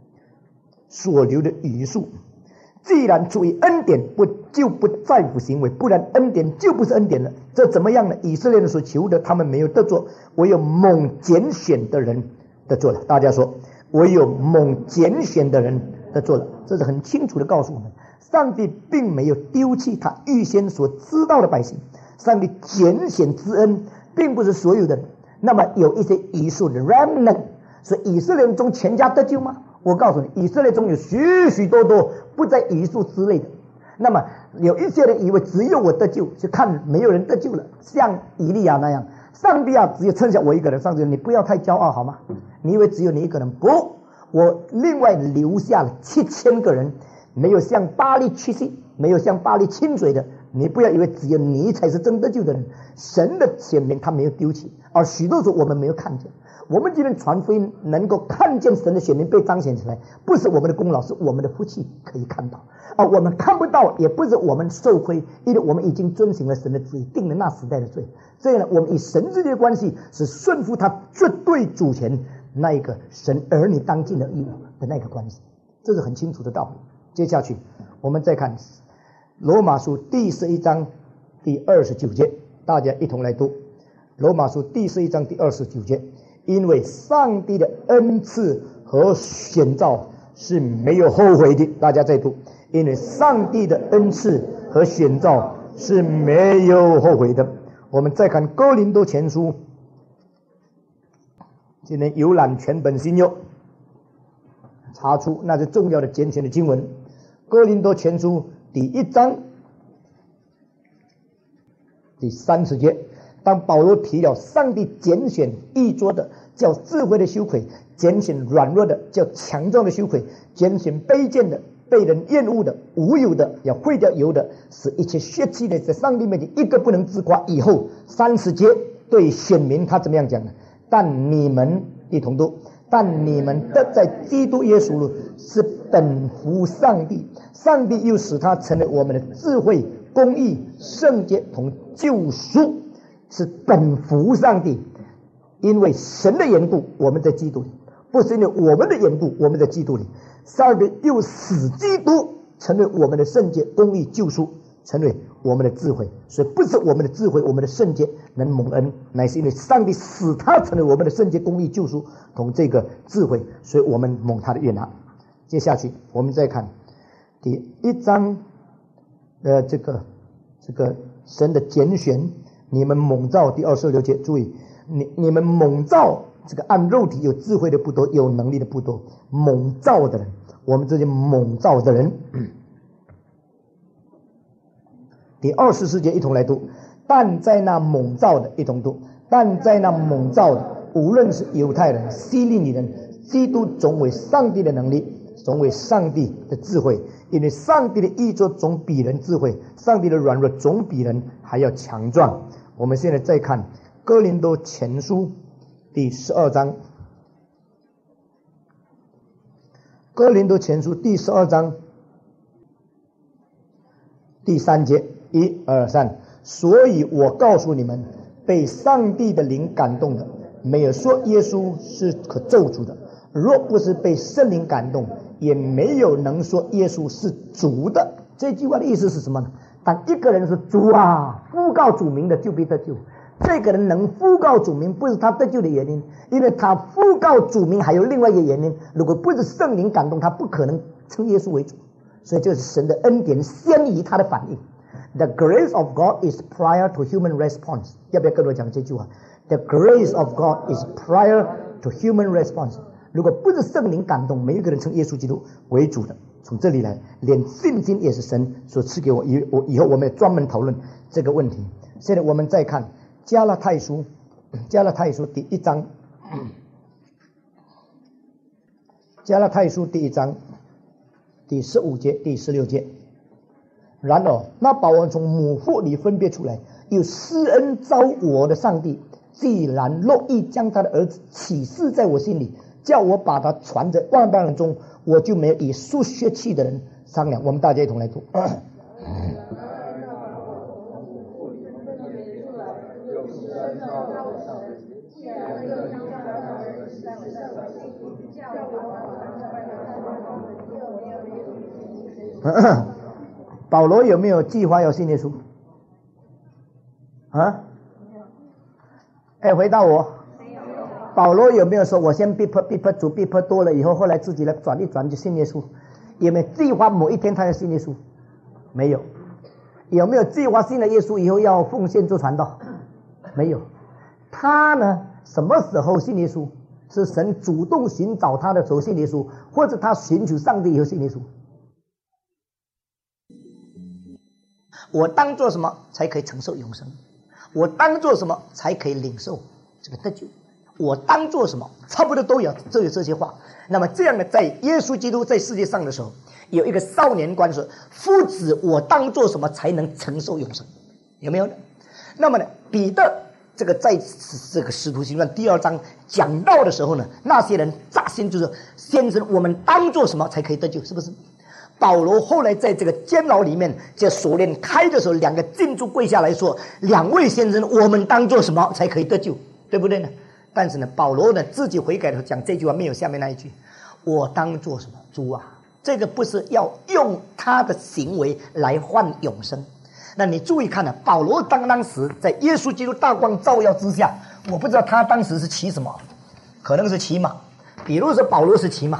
既然出于恩典，就不在乎行为，不然恩典就不是恩典了。这怎么样呢？以色列人所求的，他们没有得做，唯有蒙拣选的人得做了。大家说，唯有蒙拣选的人得做了。这是很清楚的告诉我们，上帝并没有丢弃他预先所知道的百姓。上帝拣选之恩，并不是所有的人。那么有一些遗数的 remnant， 所以以色列人中全家得救吗？我告诉你，以色列中有许许多多不在遗数之类的。那么有一些人以为只有我得救，就看没有人得救了，像以利亚那样，上帝啊，只有剩下我一个人。上帝，你不要太骄傲好吗？你以为只有你一个人？不，我另外留下了7000个人，没有向巴力屈膝，没有向巴力亲嘴的。你不要以为只有你才是真得救的人，神的显明他没有丢弃，而许多时候我们没有看见。我们今天传福音能够看见神的显明被彰显起来，不是我们的功劳，是我们的福气可以看到。而我们看不到，也不是我们受亏，因为我们已经遵行了神的旨意，定了那时代的罪。所以呢，我们与神之间的关系是顺服他绝对主权那一个神儿女当尽的义务的那个关系，这是很清楚的道理。接下去我们再看罗马书第11章第29节，大家一同来读。罗马书第11章第29节。因为上帝的恩赐和选召是没有后悔的。大家再读，因为上帝的恩赐和选召是没有后悔的。我们再看哥林多前书，今天游览全本新约，查出那是重要的拣选的经文。哥林多前书第1章第30节，当保罗提了上帝拣选易作的叫智慧的羞愧，拣选软弱的叫强壮的羞愧，拣选卑贱的被人厌恶的无有的要废掉有的，使一切血气的在上帝面前一个不能自夸。以后30节对选民他怎么样讲呢？但你们一同读，但你们得在基督耶稣里是本乎上帝，上帝又使他成为我们的智慧、公义、圣洁同救赎，是本乎上帝。因为神的缘故我们在基督里，不是因为我们的缘故我们在基督里。上帝又使基督成为我们的圣洁、公义、救赎，成为我们的智慧。所以不是我们的智慧、我们的圣洁能蒙恩，乃是因为上帝使他成为我们的圣洁、公义、救赎同这个智慧，所以我们蒙他的悦纳。接下去我们再看第1章的这个神的拣选，你们蒙召第26节，注意你们蒙召，这个按肉体有智慧的不多，有能力的不多。蒙召的人，我们这些蒙召的人，第24节一同来读。但在那蒙召的，一同读。但在那蒙召的，无论是犹太人、希利尼人，基督总为上帝的能力，总为上帝的智慧。因为上帝的义作总比人智慧，上帝的软弱总比人还要强壮。我们现在再看哥林多前书第12章，哥林多前书第12章第3节，1、2、3。所以我告诉你们，被上帝的灵感动的，没有说耶稣是可咒诅的；若不是被圣灵感动，也没有能说耶稣是主的。这句话的意思是什么呢？当一个人是主啊，呼告主名的，就必得救。这个人能呼告主名，不是他得救的原因，因为他呼告主名还有另外一个原因，如果不是圣灵感动，他不可能称耶稣为主。所以这是神的恩典先于他的反应。The grace of God is prior to human response。 要不要跟我讲这句话？ The grace of God is prior to human response。 如果不是圣灵感动，没有一个人称耶稣基督为主的。从这里来，连信心也是神所赐给我。以后我们也专门讨论这个问题。现在我们再看加拉太书第1章，加拉太书第1章第15节、第16节。然而那把我从母腹里分别出来，又施恩召我的上帝，既然乐意将他的儿子启示在我心里，叫我把他传在万邦人中，我就没有以属血气的人商量。我们大家一同来读。保罗有没有计划要信耶稣啊？回答我，保罗有没有说我先逼迫主，逼迫多了以后，后来自己来转一转就信耶稣？有没有计划某一天他要信耶稣？没有。有没有计划信了耶稣以后要奉献做传道？没有。他呢，什么时候信耶稣？是神主动寻找他的时候信耶稣，或者他寻求上帝以后信耶稣。我当做什么才可以承受永生？我当做什么才可以领受这个得救？我当做什么？差不多都有这些话。那么这样呢，在耶稣基督在世界上的时候，有一个少年官说：夫子，我当做什么才能承受永生？有没有呢？那么呢，彼得这个在这个使徒行传第2章讲到的时候呢，那些人乍先就是先生，我们当做什么才可以得救？是不是？保罗后来在这个监牢里面，这锁链开的时候，两个禁足跪下来说：两位先生，我们当做什么才可以得救？对不对呢？但是呢，保罗呢自己悔改的时候讲这句话，没有下面那一句：我当做什么？主啊，这个不是要用他的行为来换永生。那你注意看呢，保罗当时在耶稣基督大光照耀之下，我不知道他当时是骑什么，可能是骑马，
比如说保罗是骑马，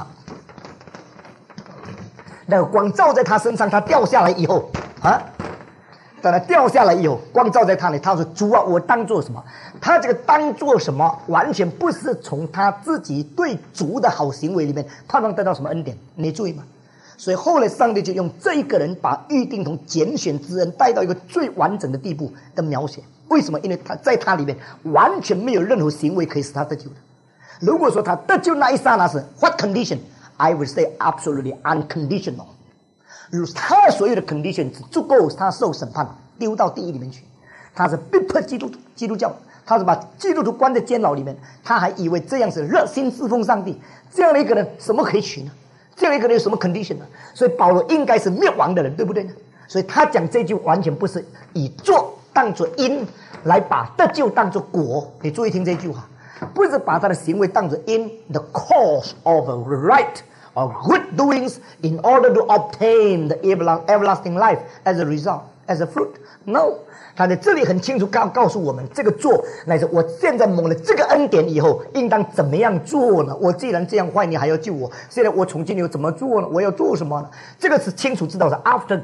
那个光照在他身上，他掉下来以后啊，等他掉下来以后，光照在他里，他说主啊，我当做什么？他这个当做什么，完全不是从他自己对主的好行为里面盼望得到什么恩典，你注意吗？所以后来上帝就用这一个人把预定同拣选之恩带到一个最完整的地步的描写。为什么？因为他在他里面完全没有任何行为可以使他得救的。如果说他得救那一刹那是 what condition? I would say absolutely unconditional。他所有的 condition 只足够他受审判，丢到地狱里面去。他是逼迫基督教，他是把基督徒关在监牢里面，他还以为这样是热心侍奉上帝。这样的一个人什么可以取呢？这样一个人有什么 condition 呢？所以保罗应该是灭亡的人，对不对呢？所以他讲这句完全不是以做当作因来把得救当作果。你注意听这句话，不是把他的行为当作因 the cause of right or good doings in order to obtain the everlasting life as a result, as a fruit. No， 他在这里很清楚告诉我们，这个做乃是我现在蒙了这个恩典以后，应当怎么样做呢？我既然这样坏，你还要救我，现在我从今以后怎么做呢？我要做什么呢？这个是清楚知道的。After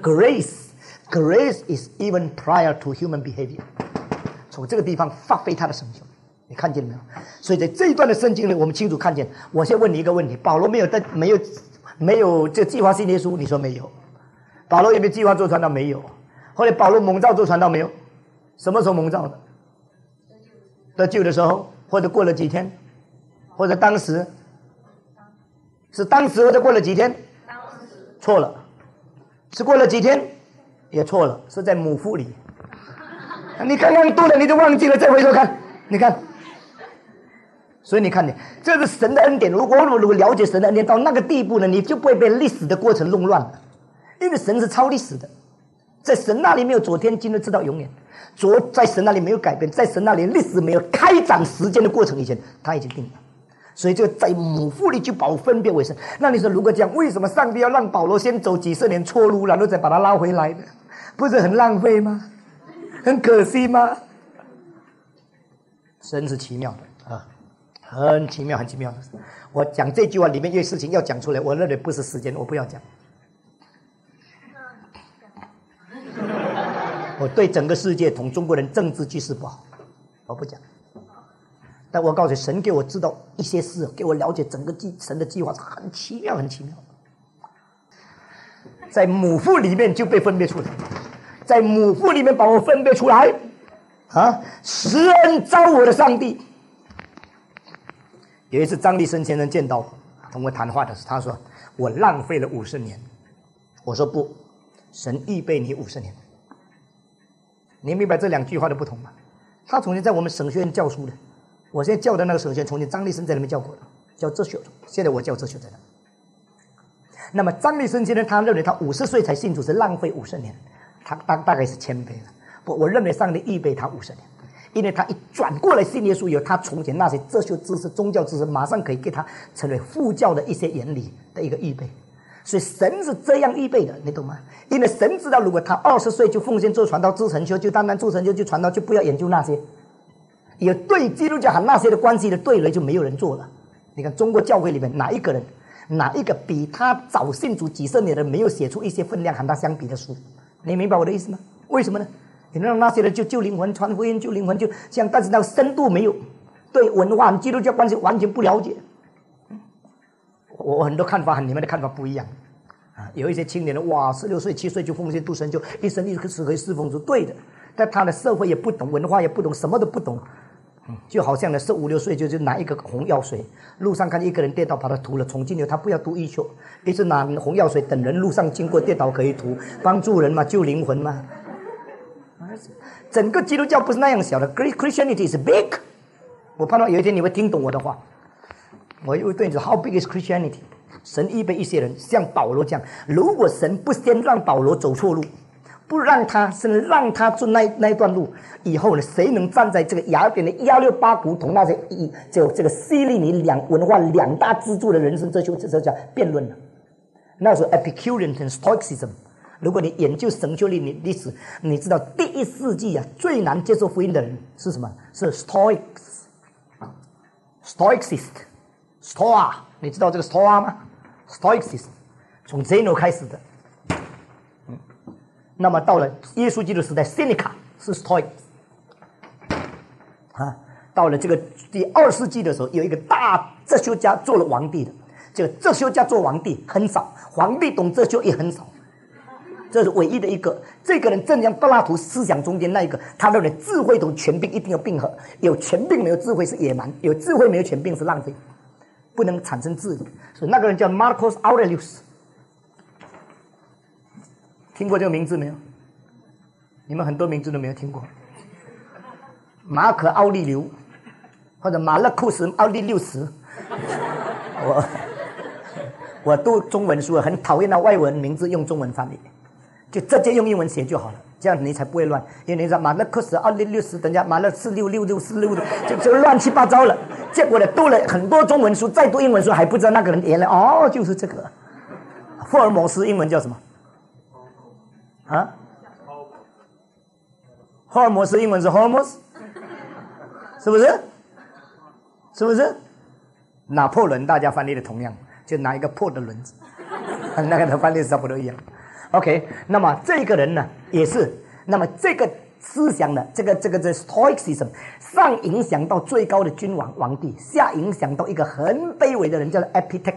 grace is even prior to human behavior。从这个地方发挥他的成就，你看见没有？所以在这一段的圣经里，我们清楚看见。我先问你一个问题：保罗没有这计划信耶稣？你说没有。保罗有没有计划做传道？没有。后来保罗蒙召做传道没有？什么时候蒙召的？得救的时候，或者过了几天，或者当时，是当时或者过了几天？错了，是过了几天？也错了，是在母腹里。你刚刚读了你就忘记了，再回头看，你看。所以你看，这是神的恩典。如果了解神的恩典到那个地步呢，你就不会被历史的过程弄乱了，因为神是超历史的。在神那里没有昨天今日直到永远，在神那里没有改变，在神那里历史没有开展时间的过程以前，他已经定了。所以这个在母腹里就把我分别为圣。那你说如果这样，为什么上帝要让保罗先走几十年错路，然后再把他拉回来呢？不是很浪费吗？很可惜吗？神是奇妙的啊，很奇妙很奇妙的。我讲这句话里面有事情要讲出来，我认为不是时间，我不要讲。我对整个世界同中国人政治局势不好，我不讲。但我告诉你，神给我知道一些事，给我了解整个神的计划是很奇妙很奇妙。在母腹里面就被分别出来，在母腹里面把我分别出来啊！施恩召我的上帝。有一次张立生先生见到我，同我谈话的时候，他说我浪费了50年。我说不，神预备你50年。你明白这两句话的不同吗？他从前在我们神学院教书的，我现在教的那个神学院，从前张立生在那边教过的，教哲学，现在我教哲学在那。那么张立生先生他认为他50岁才信主是浪费50年，他大概是谦卑了。我认为上帝预备他50年，因为他一转过来信耶稣以后，他从前那些哲学知识、宗教知识，马上可以给他成为副教的一些原理的一个预备。所以神是这样预备的，你懂吗？因为神知道，如果他20岁就奉献做传道、做成就，就单单做成就传道，就不要研究那些有对基督教和那些的关系的对垒，就没有人做了。你看中国教会里面哪一个比他早信主几十年的没有写出一些分量和他相比的书？你明白我的意思吗？为什么呢？你让那些人就救灵魂、传福音、救灵魂，就像但是那个深度没有，对文化和基督教关系完全不了解。我很多看法和你们的看法不一样啊！有一些青年人哇，16岁、7岁就奉献度神，就一生一世可以侍奉主，对的。但他的社会也不懂，文化也不懂，什么都不懂。就好像呢，15、16岁就拿一个红药水，路上看一个人跌倒，把他涂了。从今以后他不要读医学，一直拿红药水，等人路上经过跌倒可以涂，帮助人嘛，救灵魂嘛。整个基督教不是那样小的 ，Christianity is big。我盼望有一天你会听懂我的话。我又对你说 ，How big is Christianity？ 神预备一些人，像保罗这样。如果神不先让保罗走错路，不让他，甚至让他走那一段路，以后呢，谁能站在这个雅典的168古同那些这个希利尼文化两大支柱的人生哲学辩论呢？那时候 Epicurean 和 Stoicism。如果你研究神学历史，你知道第1世纪啊，最难接受福音的人是什么？是 Stoicist。 Stoa， 你知道这个 Stoa 吗 ？Stoicism 从 Zeno 开始的。那么到了耶稣基督时代 ，Seneca 是 Stoic。到了这个第2世纪的时候，有一个大哲学家做了皇帝的。这个哲学家做皇帝很少，皇帝懂哲学也很少。这是唯一的一个。这个人正像柏拉图思想中间那一个，他认为智慧同权柄一定要并合，有权柄没有智慧是野蛮，有智慧没有权柄是浪费，不能产生治理。所以那个人叫 Marcus Aurelius， 听过这个名字没有？你们很多名字都没有听过。马可·奥利留，或者马勒库斯·奥利六十。我读中文书很讨厌那外文名字用中文翻译，就直接用英文写就好了，这样你才不会乱。因为你说马勒库斯奥利六十，等下马勒466646的，就乱七八糟了。结果呢，读了很多中文书，再读英文书还不知道那个人原来就是这个。福尔摩斯英文叫什么？福尔摩斯英文是 Holmes， 是不是？是不是？拿破仑大家翻译的同样。就拿一个破的轮子，那个的翻译是差不多一样。OK， 那么这个人呢，也是，那么这个思想的这个 Stoicism 上影响到最高的君王皇帝，下影响到一个很卑微的人，叫做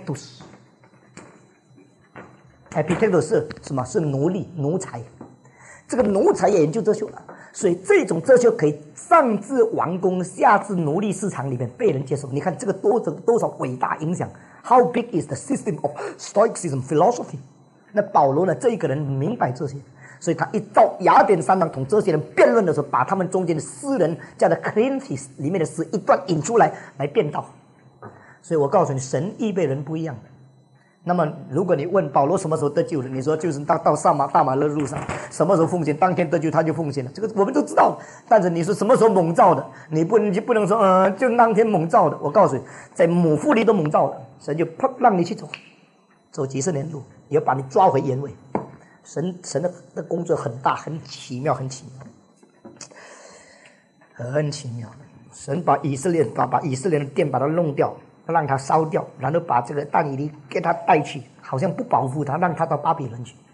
Epictetus。Epictetus 是什么？是奴隶奴才。这个奴才也研究哲学了，所以这种哲学可以上至王公，下至奴隶市场里面被人接受。你看这个多少伟大影响。How big is the system of Stoicism philosophy？ 那保罗呢？这一个人明白这些，所以他一到雅典三堂同这些人辩论的时候，把他们中间的诗人叫做 Cleanthes 里面的诗一段引出来辩道。所以我告诉你，神预备人不一样的。那么如果你问保罗什么时候得救的，你说就是到大马勒路上，什么时候奉献，当天得救他就奉献了，这个我们都知道。但是你说什么时候蒙召的，你不能说就当天蒙召的。我告诉你，在母腹里都蒙召了，神就让你去走几十年路，也要把你抓回原位。神的工作很大，很奇妙，很奇妙。神把以色列的殿把它弄掉，让他烧掉，然后把这个但以理给他带去，好像不保护他，让他到巴比伦去。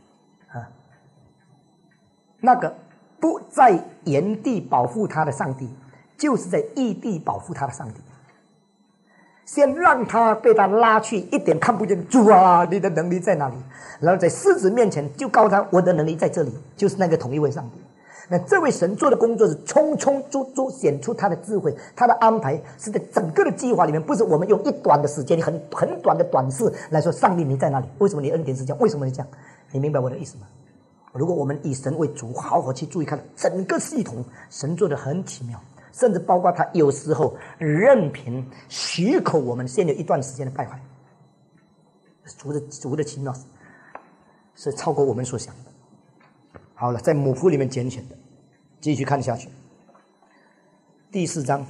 那个不在原地保护他的上帝，就是在异地保护他的上帝。先让他被他拉去，一点看不见，主啊，你的能力在哪里？然后在狮子面前就告诉他，我的能力在这里，就是那个同一位上帝。那这位神做的工作是充显出他的智慧，他的安排是在整个的计划里面，不是我们用一短的时间，很短的短视来说，上帝你在哪里？为什么你恩典是这样？为什么你这样？你明白我的意思吗？如果我们以神为主，好好去注意看整个系统，神做的很奇妙，甚至包括他有时候任凭许可我们先有一段时间的败坏，主的奇妙是超过我们所想的。好了，在母腹里面拣选的，继续看下去。第4章，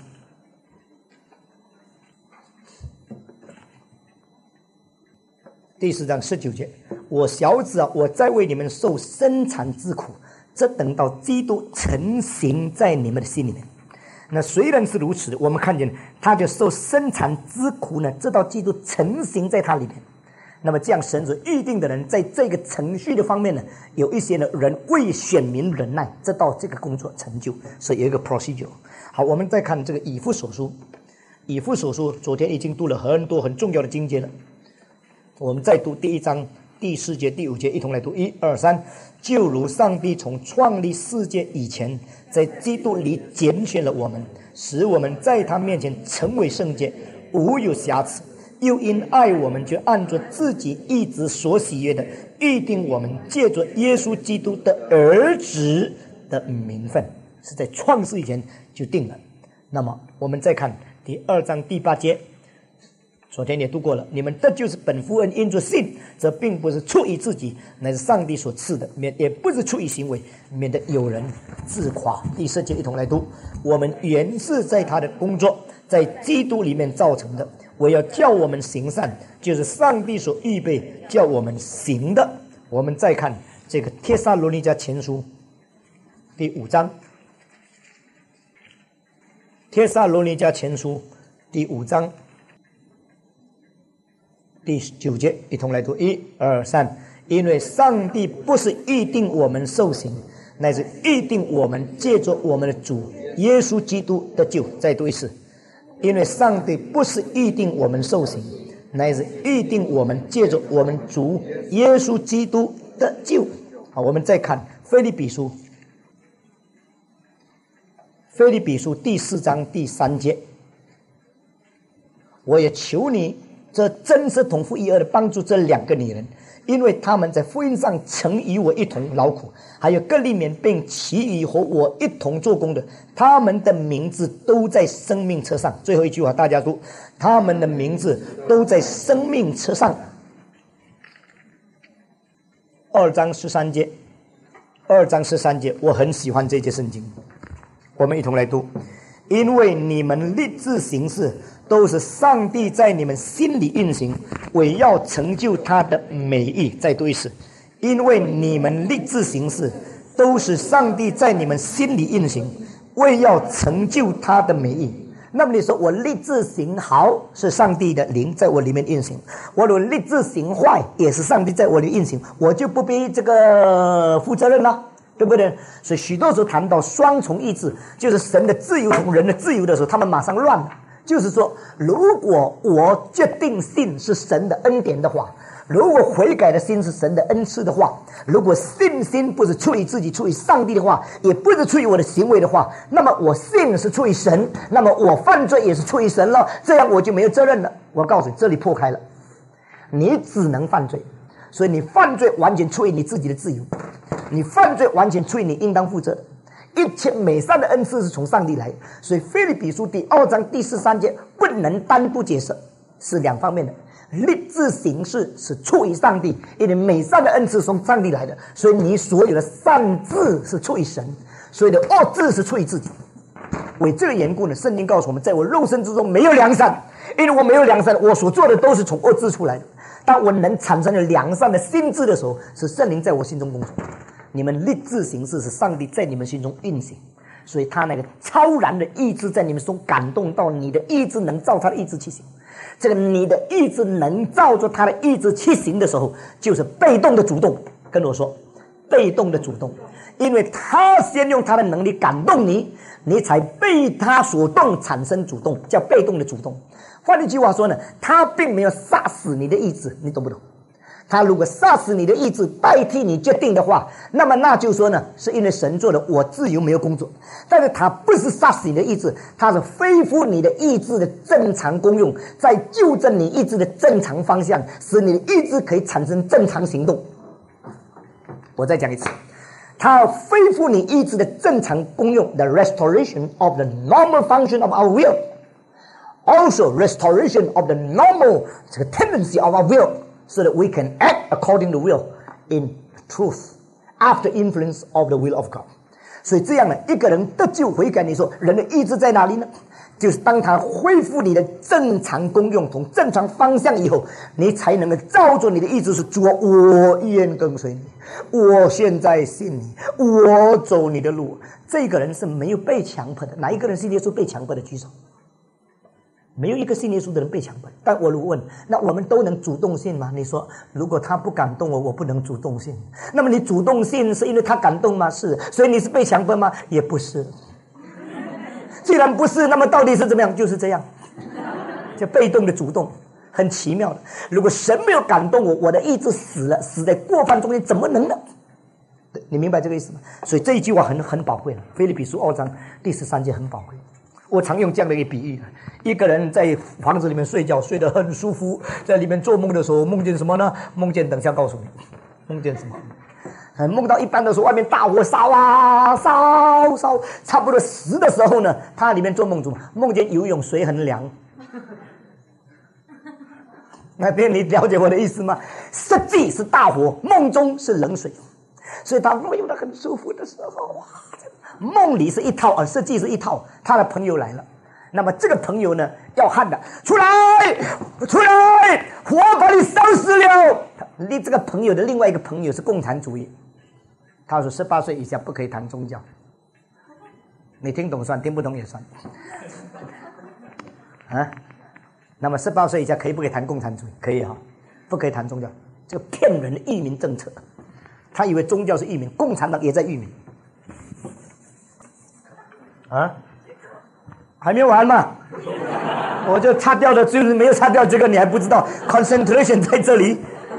第4章19节，我小子啊，我在为你们受生产之苦，这等到基督成形在你们的心里面。那虽然是如此，我们看见他就受生产之苦呢，直到基督成形在他里面。那么这样神所预定的人，在这个程序的方面呢，有一些的人为选民忍耐，直到这个工作成就，所以有一个 procedure。 好，我们再看这个以弗所书。以弗所书昨天已经读了很多很重要的经节了，我们再读第1章第4节第5节，一同来读1、2、3。就如上帝从创立世界以前，在基督里拣选了我们，使我们在他面前成为圣洁，无有瑕疵，又因爱我们，就按着自己一直所喜悦的，预定我们借着耶稣基督的儿子的名分，是在创世以前就定了。那么我们再看第2章第8节，昨天也读过了，你们得救是本乎恩，因着信，这并不是出于自己，乃是上帝所赐的，也不是出于行为，免得有人自夸。第4节一同来读，我们原是在他的工作，在基督里面造成的，我要叫我们行善，就是上帝所预备叫我们行的。我们再看这个帖撒罗尼迦前书第5章，帖撒罗尼迦前书第5章第9节，一同来读，1、2、3。因为上帝不是预定我们受刑，乃是预定我们借着我们的主耶稣基督的救。再读一次，因为上帝不是预定我们受刑，乃是预定我们借着我们主耶稣基督的救。好，我们再看腓立比书第4章第3节。我也求你这真实同父异儿的帮助这2个女人，因为他们在福音上曾与我一同劳苦，还有各利免并其余和我一同做工的，他们的名字都在生命册上。最后一句话大家读，他们的名字都在生命册上。2章13节，我很喜欢这节圣经，我们一同来读。因为你们立志行事，都是上帝在你们心里运行，为要成就他的美意。再读一次，因为你们立志行事，都是上帝在你们心里运行，为要成就他的美意。那么你说我立志行好，是上帝的灵在我里面运行；我如果立志行坏，也是上帝在我里运行，我就不必这个负责任了，对不对？所以许多时候谈到双重意志，就是神的自由同人的自由的时候，他们马上乱了。就是说，如果我决定信是神的恩典的话，如果悔改的心是神的恩赐的话，如果信心不是出于自己，出于上帝的话，也不是出于我的行为的话，那么我信是出于神，那么我犯罪也是出于神了，这样我就没有责任了。我告诉你，这里破开了，你只能犯罪，所以你犯罪完全出于你自己的自由，你犯罪完全出于你应当负责的。一切美善的恩赐是从上帝来，所以腓立比书第2章第13节不能单独解释，是2方面的。立志行事是出于上帝，因为美善的恩赐是从上帝来的，所以你所有的善志是出于神，所有的恶志是出于自己。为这个缘故呢，圣经告诉我们，在我肉身之中没有良善，因为我没有良善，我所做的都是从恶志出来的。当我能产生了良善的心智的时候，是圣灵在我心中工作。你们立志行事，是上帝在你们心中运行，所以他那个超然的意志在你们心中感动到，你的意志能照他的意志去行。这个你的意志能照着他的意志去行的时候，就是被动的主动。跟我说，被动的主动，因为他先用他的能力感动你，你才被他所动产生主动，叫被动的主动。换一句话说呢，他并没有杀死你的意志，你懂不懂？他如果杀死你的意志，代替你决定的话，那么那就说呢，是因为神做的，我自由没有工作。但是他不是杀死你的意志，他是恢复你的意志的正常功用，在纠正你意志的正常方向，使你的意志可以产生正常行动。我再讲一次，他恢复你意志的正常功用 ，the restoration of the normal function of our will, also restoration of the normal tendency of our will.So that we can act according to will in truth after influence of the will of God. 所以这样呢，一个人得救悔改，你说人的意志在哪里呢？就是当他恢复你的正常功用，从正常方向以后，你才能够照着你的意志是主啊，我愿跟随你，我现在信你，我走你的路。这个人是没有被强迫的。哪一个人信耶稣被强迫的举手？没有一个信耶稣的人被强迫。但我如果问，那我们都能主动信吗？你说，如果他不感动我，我不能主动信。那么你主动信是因为他感动吗？是。所以你是被强迫吗？也不是。既然不是，那么到底是怎么样？就是这样，就被动的主动，很奇妙的。如果神没有感动我，我的意志死了，死在过犯中间，怎么能呢？你明白这个意思吗？所以这一句话很宝贵了。腓立比书2章第13节很宝贵。我常用这样的一个比喻，一个人在房子里面睡觉，睡得很舒服，在里面做梦的时候，梦见什么呢？梦见，等一下告诉你，梦见什么？梦到一半的时候，外面大火烧啊烧，差不多10的时候呢，他里面做梦中梦见游泳水很凉。那边你了解我的意思吗？实际是大火，梦中是冷水，所以他游得很舒服的时候，哇！梦里是一套，而实际是一套。他的朋友来了，那么这个朋友呢，要喊的出来，出来，火把你烧死了。你这个朋友的另外一个朋友是共产主义，他说18岁以下不可以谈宗教。你听懂算，听不懂也算。啊，那么18岁以下可以不可以谈共产主义？可以哈。 不可以谈宗教，这个骗人的愚民政策。他以为宗教是愚民，共产党也在愚民。啊，还没有完嘛？我就擦掉的，就是没有擦掉这个，你还不知道 concentration 在这里。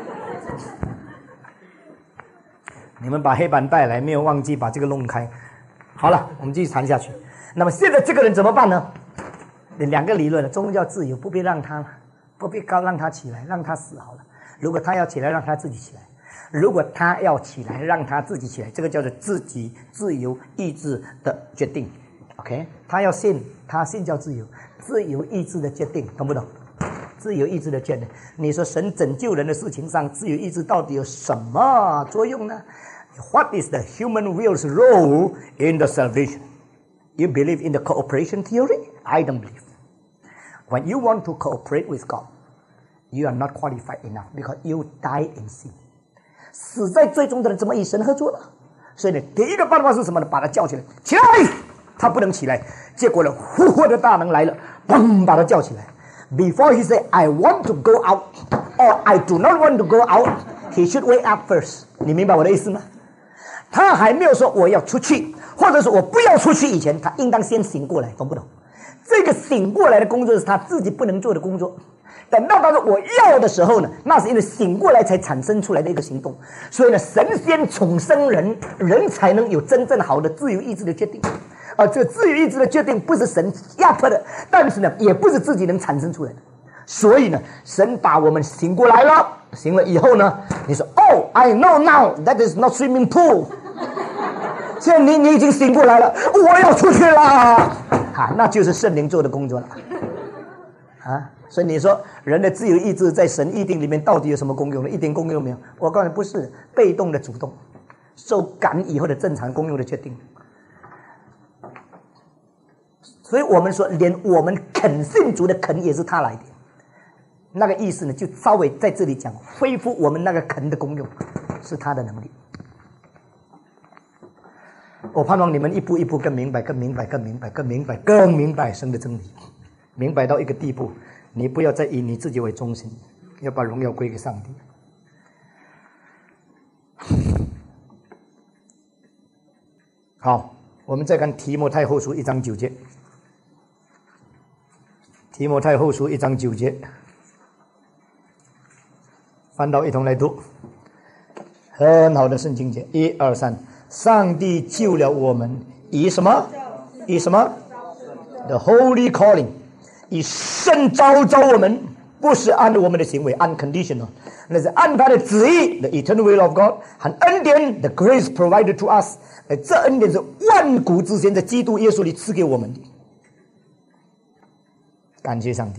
你们把黑板带来，没有忘记把这个弄开。好了，我们继续谈下去。那么现在这个人怎么办呢？两个理论了，宗教自由不必让他，不必让他起来，让他死好了。如果他要起来，让他自己起来；如果他要起来，让他自己起来。这个叫做自己自由意志的决定。OK， 他要信，他信叫自由，自由意志的决定，懂不懂？自由意志的决定。你说神拯救人的事情上，自由意志到底有什么作用呢？What is the human will's role in the salvation? You believe in the cooperation theory? I don't believe. When you want to cooperate with God, you are not qualified enough because you die in sin. 死在最终的人怎么与神合作呢？所以呢，第一个办法是什么呢？把他叫起来，起来！他不能起来，结果呢，复活的大能来了，砰，把他叫起来。Before he say, I want to go out, or I do not want to go out, he should wake up first. 你明白我的意思吗？他还没有说我要出去，或者说我不要出去以前，他应当先醒过来，懂不懂？这个醒过来的工作是他自己不能做的工作。等到他说我要的时候呢，那是因为醒过来才产生出来的一个行动。所以呢，神先重生人，人才能有真正好的自由意志的决定。这个自由意志的决定不是神压迫的，但是呢，也不是自己能产生出来的。所以呢，神把我们醒过来了，醒了以后呢，你说 ，Oh, I know now that is not swimming pool。现在你已经醒过来了，我要出去啦！那就是圣灵做的工作了。所以你说人的自由意志在神意定里面到底有什么功用呢？一点功用没有。我告诉你，不是被动的主动，受感以后的正常功用的决定。所以我们说，连我们肯信主的肯也是他来的。那个意思呢，就稍微在这里讲，恢复我们那个肯的功用，是他的能力。我盼望你们一步一步更明白神的真理，明白到一个地步，你不要再以你自己为中心，要把荣耀归给上帝。好，我们再看提摩太后书1章9节。提摩太后书1章9节，翻到一同来读，很好的圣经节，1、2、3，上帝救了我们，以什么？以什么 ？The Holy Calling， 以圣召我们，不是按我们的行为 ，unconditional， 那是按他的旨意 ，the eternal will of God， 和恩典 ，the grace provided to us， 这恩典是万古之前在基督耶稣里赐给我们的。感谢上帝，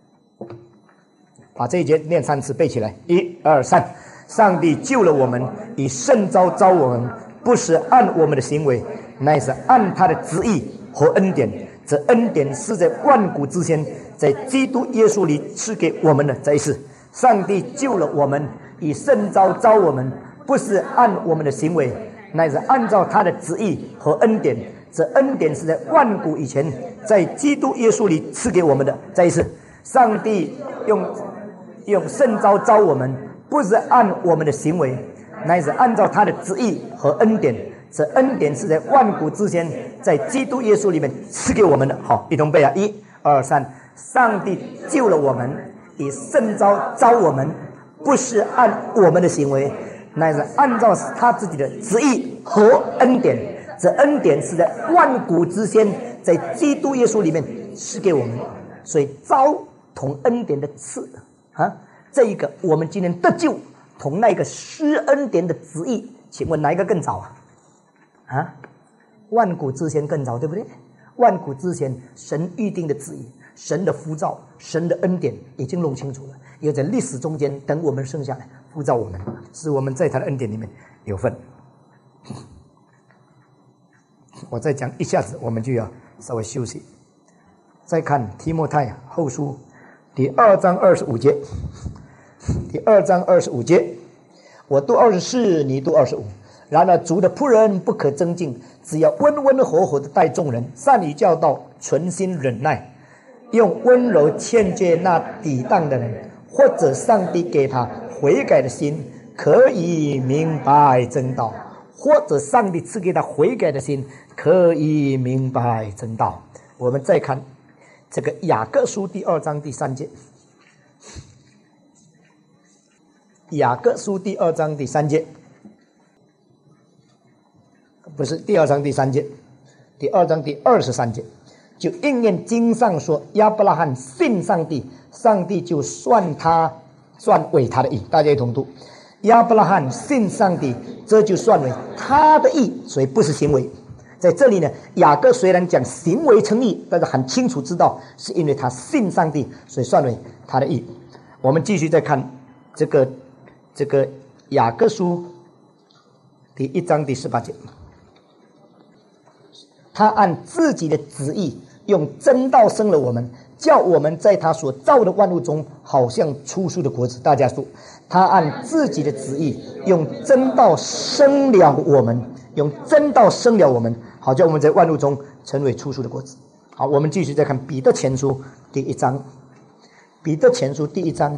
把这一节念3次，背起来，1、2、3，上帝救了我们，以圣召我们，不是按我们的行为，乃是按他的旨意和恩典。这恩典是在万古之前，在基督耶稣里赐给我们的。再一次，上帝救了我们，以圣召我们，不是按我们的行为，乃是按照他的旨意和恩典。这恩典是在万古以前，在基督耶稣里赐给我们的。再一次，上帝用圣召我们，不是按我们的行为，乃是按照他的旨意和恩典。这恩典是在万古之前，在基督耶稣里面赐给我们的。好，一同背啊！1、2、3，上帝救了我们，以圣召我们，不是按我们的行为，乃是按照他自己的旨意和恩典。这恩典是在万古之前，在基督耶稣里面赐给我们。所以召同恩典的赐这一个我们今天得救同那个施恩典的旨意，请问哪一个更早万古之前更早，对不对？万古之前神预定的旨意，神的呼召，神的恩典已经弄清楚了，也在历史中间等我们生下来呼召我们，使我们在他的恩典里面有份。我再讲一下子，我们就要稍微休息。再看提摩太后书第2章25节，第2章25节，我读24，你读25。然而主的仆人不可争竞，只要温温和和的待众人，善于教导，存心忍耐，用温柔劝诫那抵挡的人， 或者上帝给他悔改的心，可以明白真道；或者上帝赐给他悔改的心，可以明白真道。我们再看这个雅各书第2章第3节，雅各书第2章第3节，不是第2章第3节，第2章第23节，就应验经上说，亚伯拉罕信上帝，上帝就算为他的义。大家一同读，亚伯拉罕信上帝，这就算为他的义，所以不是行为。在这里呢，雅各虽然讲行为称义，但是很清楚知道是因为他信上帝，所以算为他的义。我们继续再看这个雅各书第1章第18节，他按自己的旨意用真道生了我们，叫我们在他所造的万物中好像初熟的果子。大家说，他按自己的旨意用真道生了我们，用真道生了我们，好叫我们在万物中成为初熟的果子。好，我们继续再看彼得前书第1章，彼得前书第1章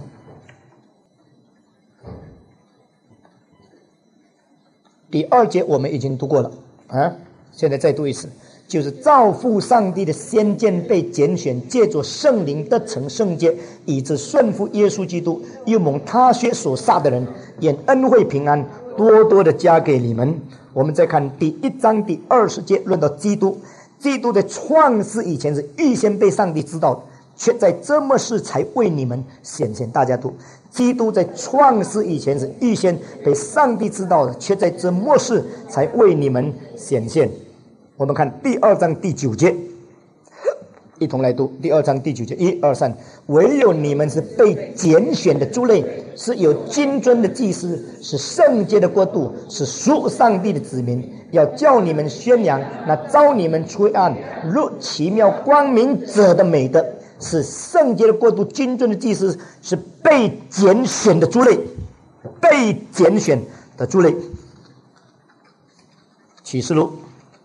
第2节我们已经读过了啊，现在再读一次，就是造父上帝的先见被拣选，借着圣灵得成圣洁，以致顺服耶稣基督，又蒙他血所杀的人，愿恩惠平安多多的加给你们。我们再看第1章第20节，论到基督，基督在创世以前是预先被上帝知道的，却在这末世才为你们显现。大家读，基督在创世以前是预先被上帝知道的，却在这末世才为你们显现。我们看第2章第9节，一同来读第2章第9节，1、2、3，唯有你们是被拣选的族类，是有君尊的祭司，是圣洁的国度，是属上帝的子民，要叫你们宣扬那召你们出暗入奇妙光明者的美德，是圣洁的国度，君尊的祭司，是被拣选的族类，被拣选的族类。启示录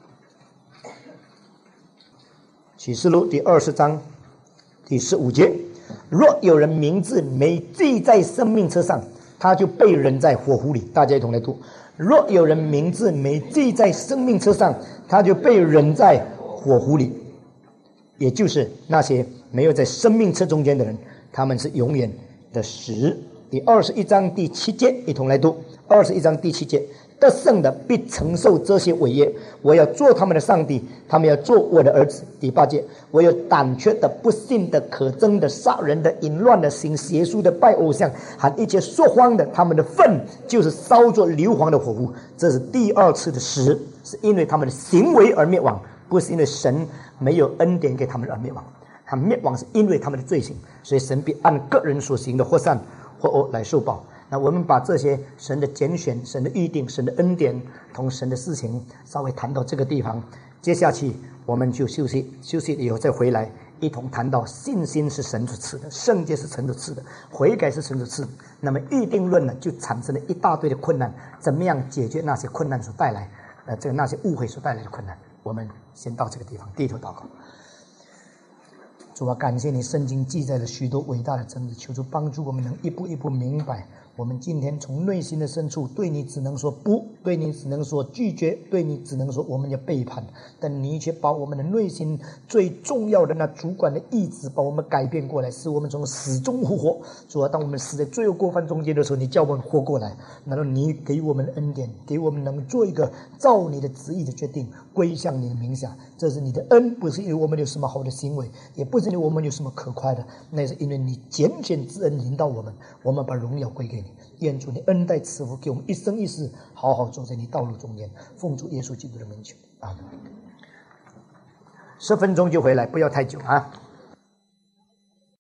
第20章第15节，若有人名字没记在生命册上，他就被扔在火湖里。大家一同来读，若有人名字没记在生命册上，他就被扔在火湖里。也就是那些没有在生命册中间的人，他们是永远的死。第21章第7节，一同来读21章第7节，得胜的必承受这些伟业，我要做他们的上帝，他们要做我的儿子。第8节，我有胆怯的、不信的、可憎的、杀人的、淫乱的、行邪术的、拜偶像和一切说谎的，他们的粪就是烧作硫磺的火湖。这是第2次的死，是因为他们的行为而灭亡，不是因为神没有恩典给他们而灭亡。他们灭亡是因为他们的罪行，所以神必按个人所行的或善或恶来受报。那我们把这些神的拣选、神的预定、神的恩典同神的事情稍微谈到这个地方，接下去我们就休息以后再回来，一同谈到信心是神所赐的，圣洁是神所赐的，悔改是神所赐的。那么预定论呢，就产生了一大堆的困难，怎么样解决那些困难所带来那些误会所带来的困难？我们先到这个地方，低头祷告。主啊，感谢你，圣经记载了许多伟大的真理，求主帮助我们能一步一步明白。我们今天从内心的深处对你只能说不，对你只能说拒绝，对你只能说我们要背叛，但你却把我们的内心最重要的那主管的意志把我们改变过来，使我们从死中复活。主啊，当我们死在罪恶过犯中间的时候，你叫我们活过来，难道你给我们的恩典，给我们能做一个照你的旨意的决定，归向你的名下？这是你的恩，不是因为我们有什么好的行为，也不是因为我们有什么可夸的，那是因为你拣选之恩领导我们，我们把荣耀归给你。愿主你恩待赐福给我们一生一世，好好走在你道路中间，奉主耶稣基督的名求，阿门。10分钟就回来，不要太久啊。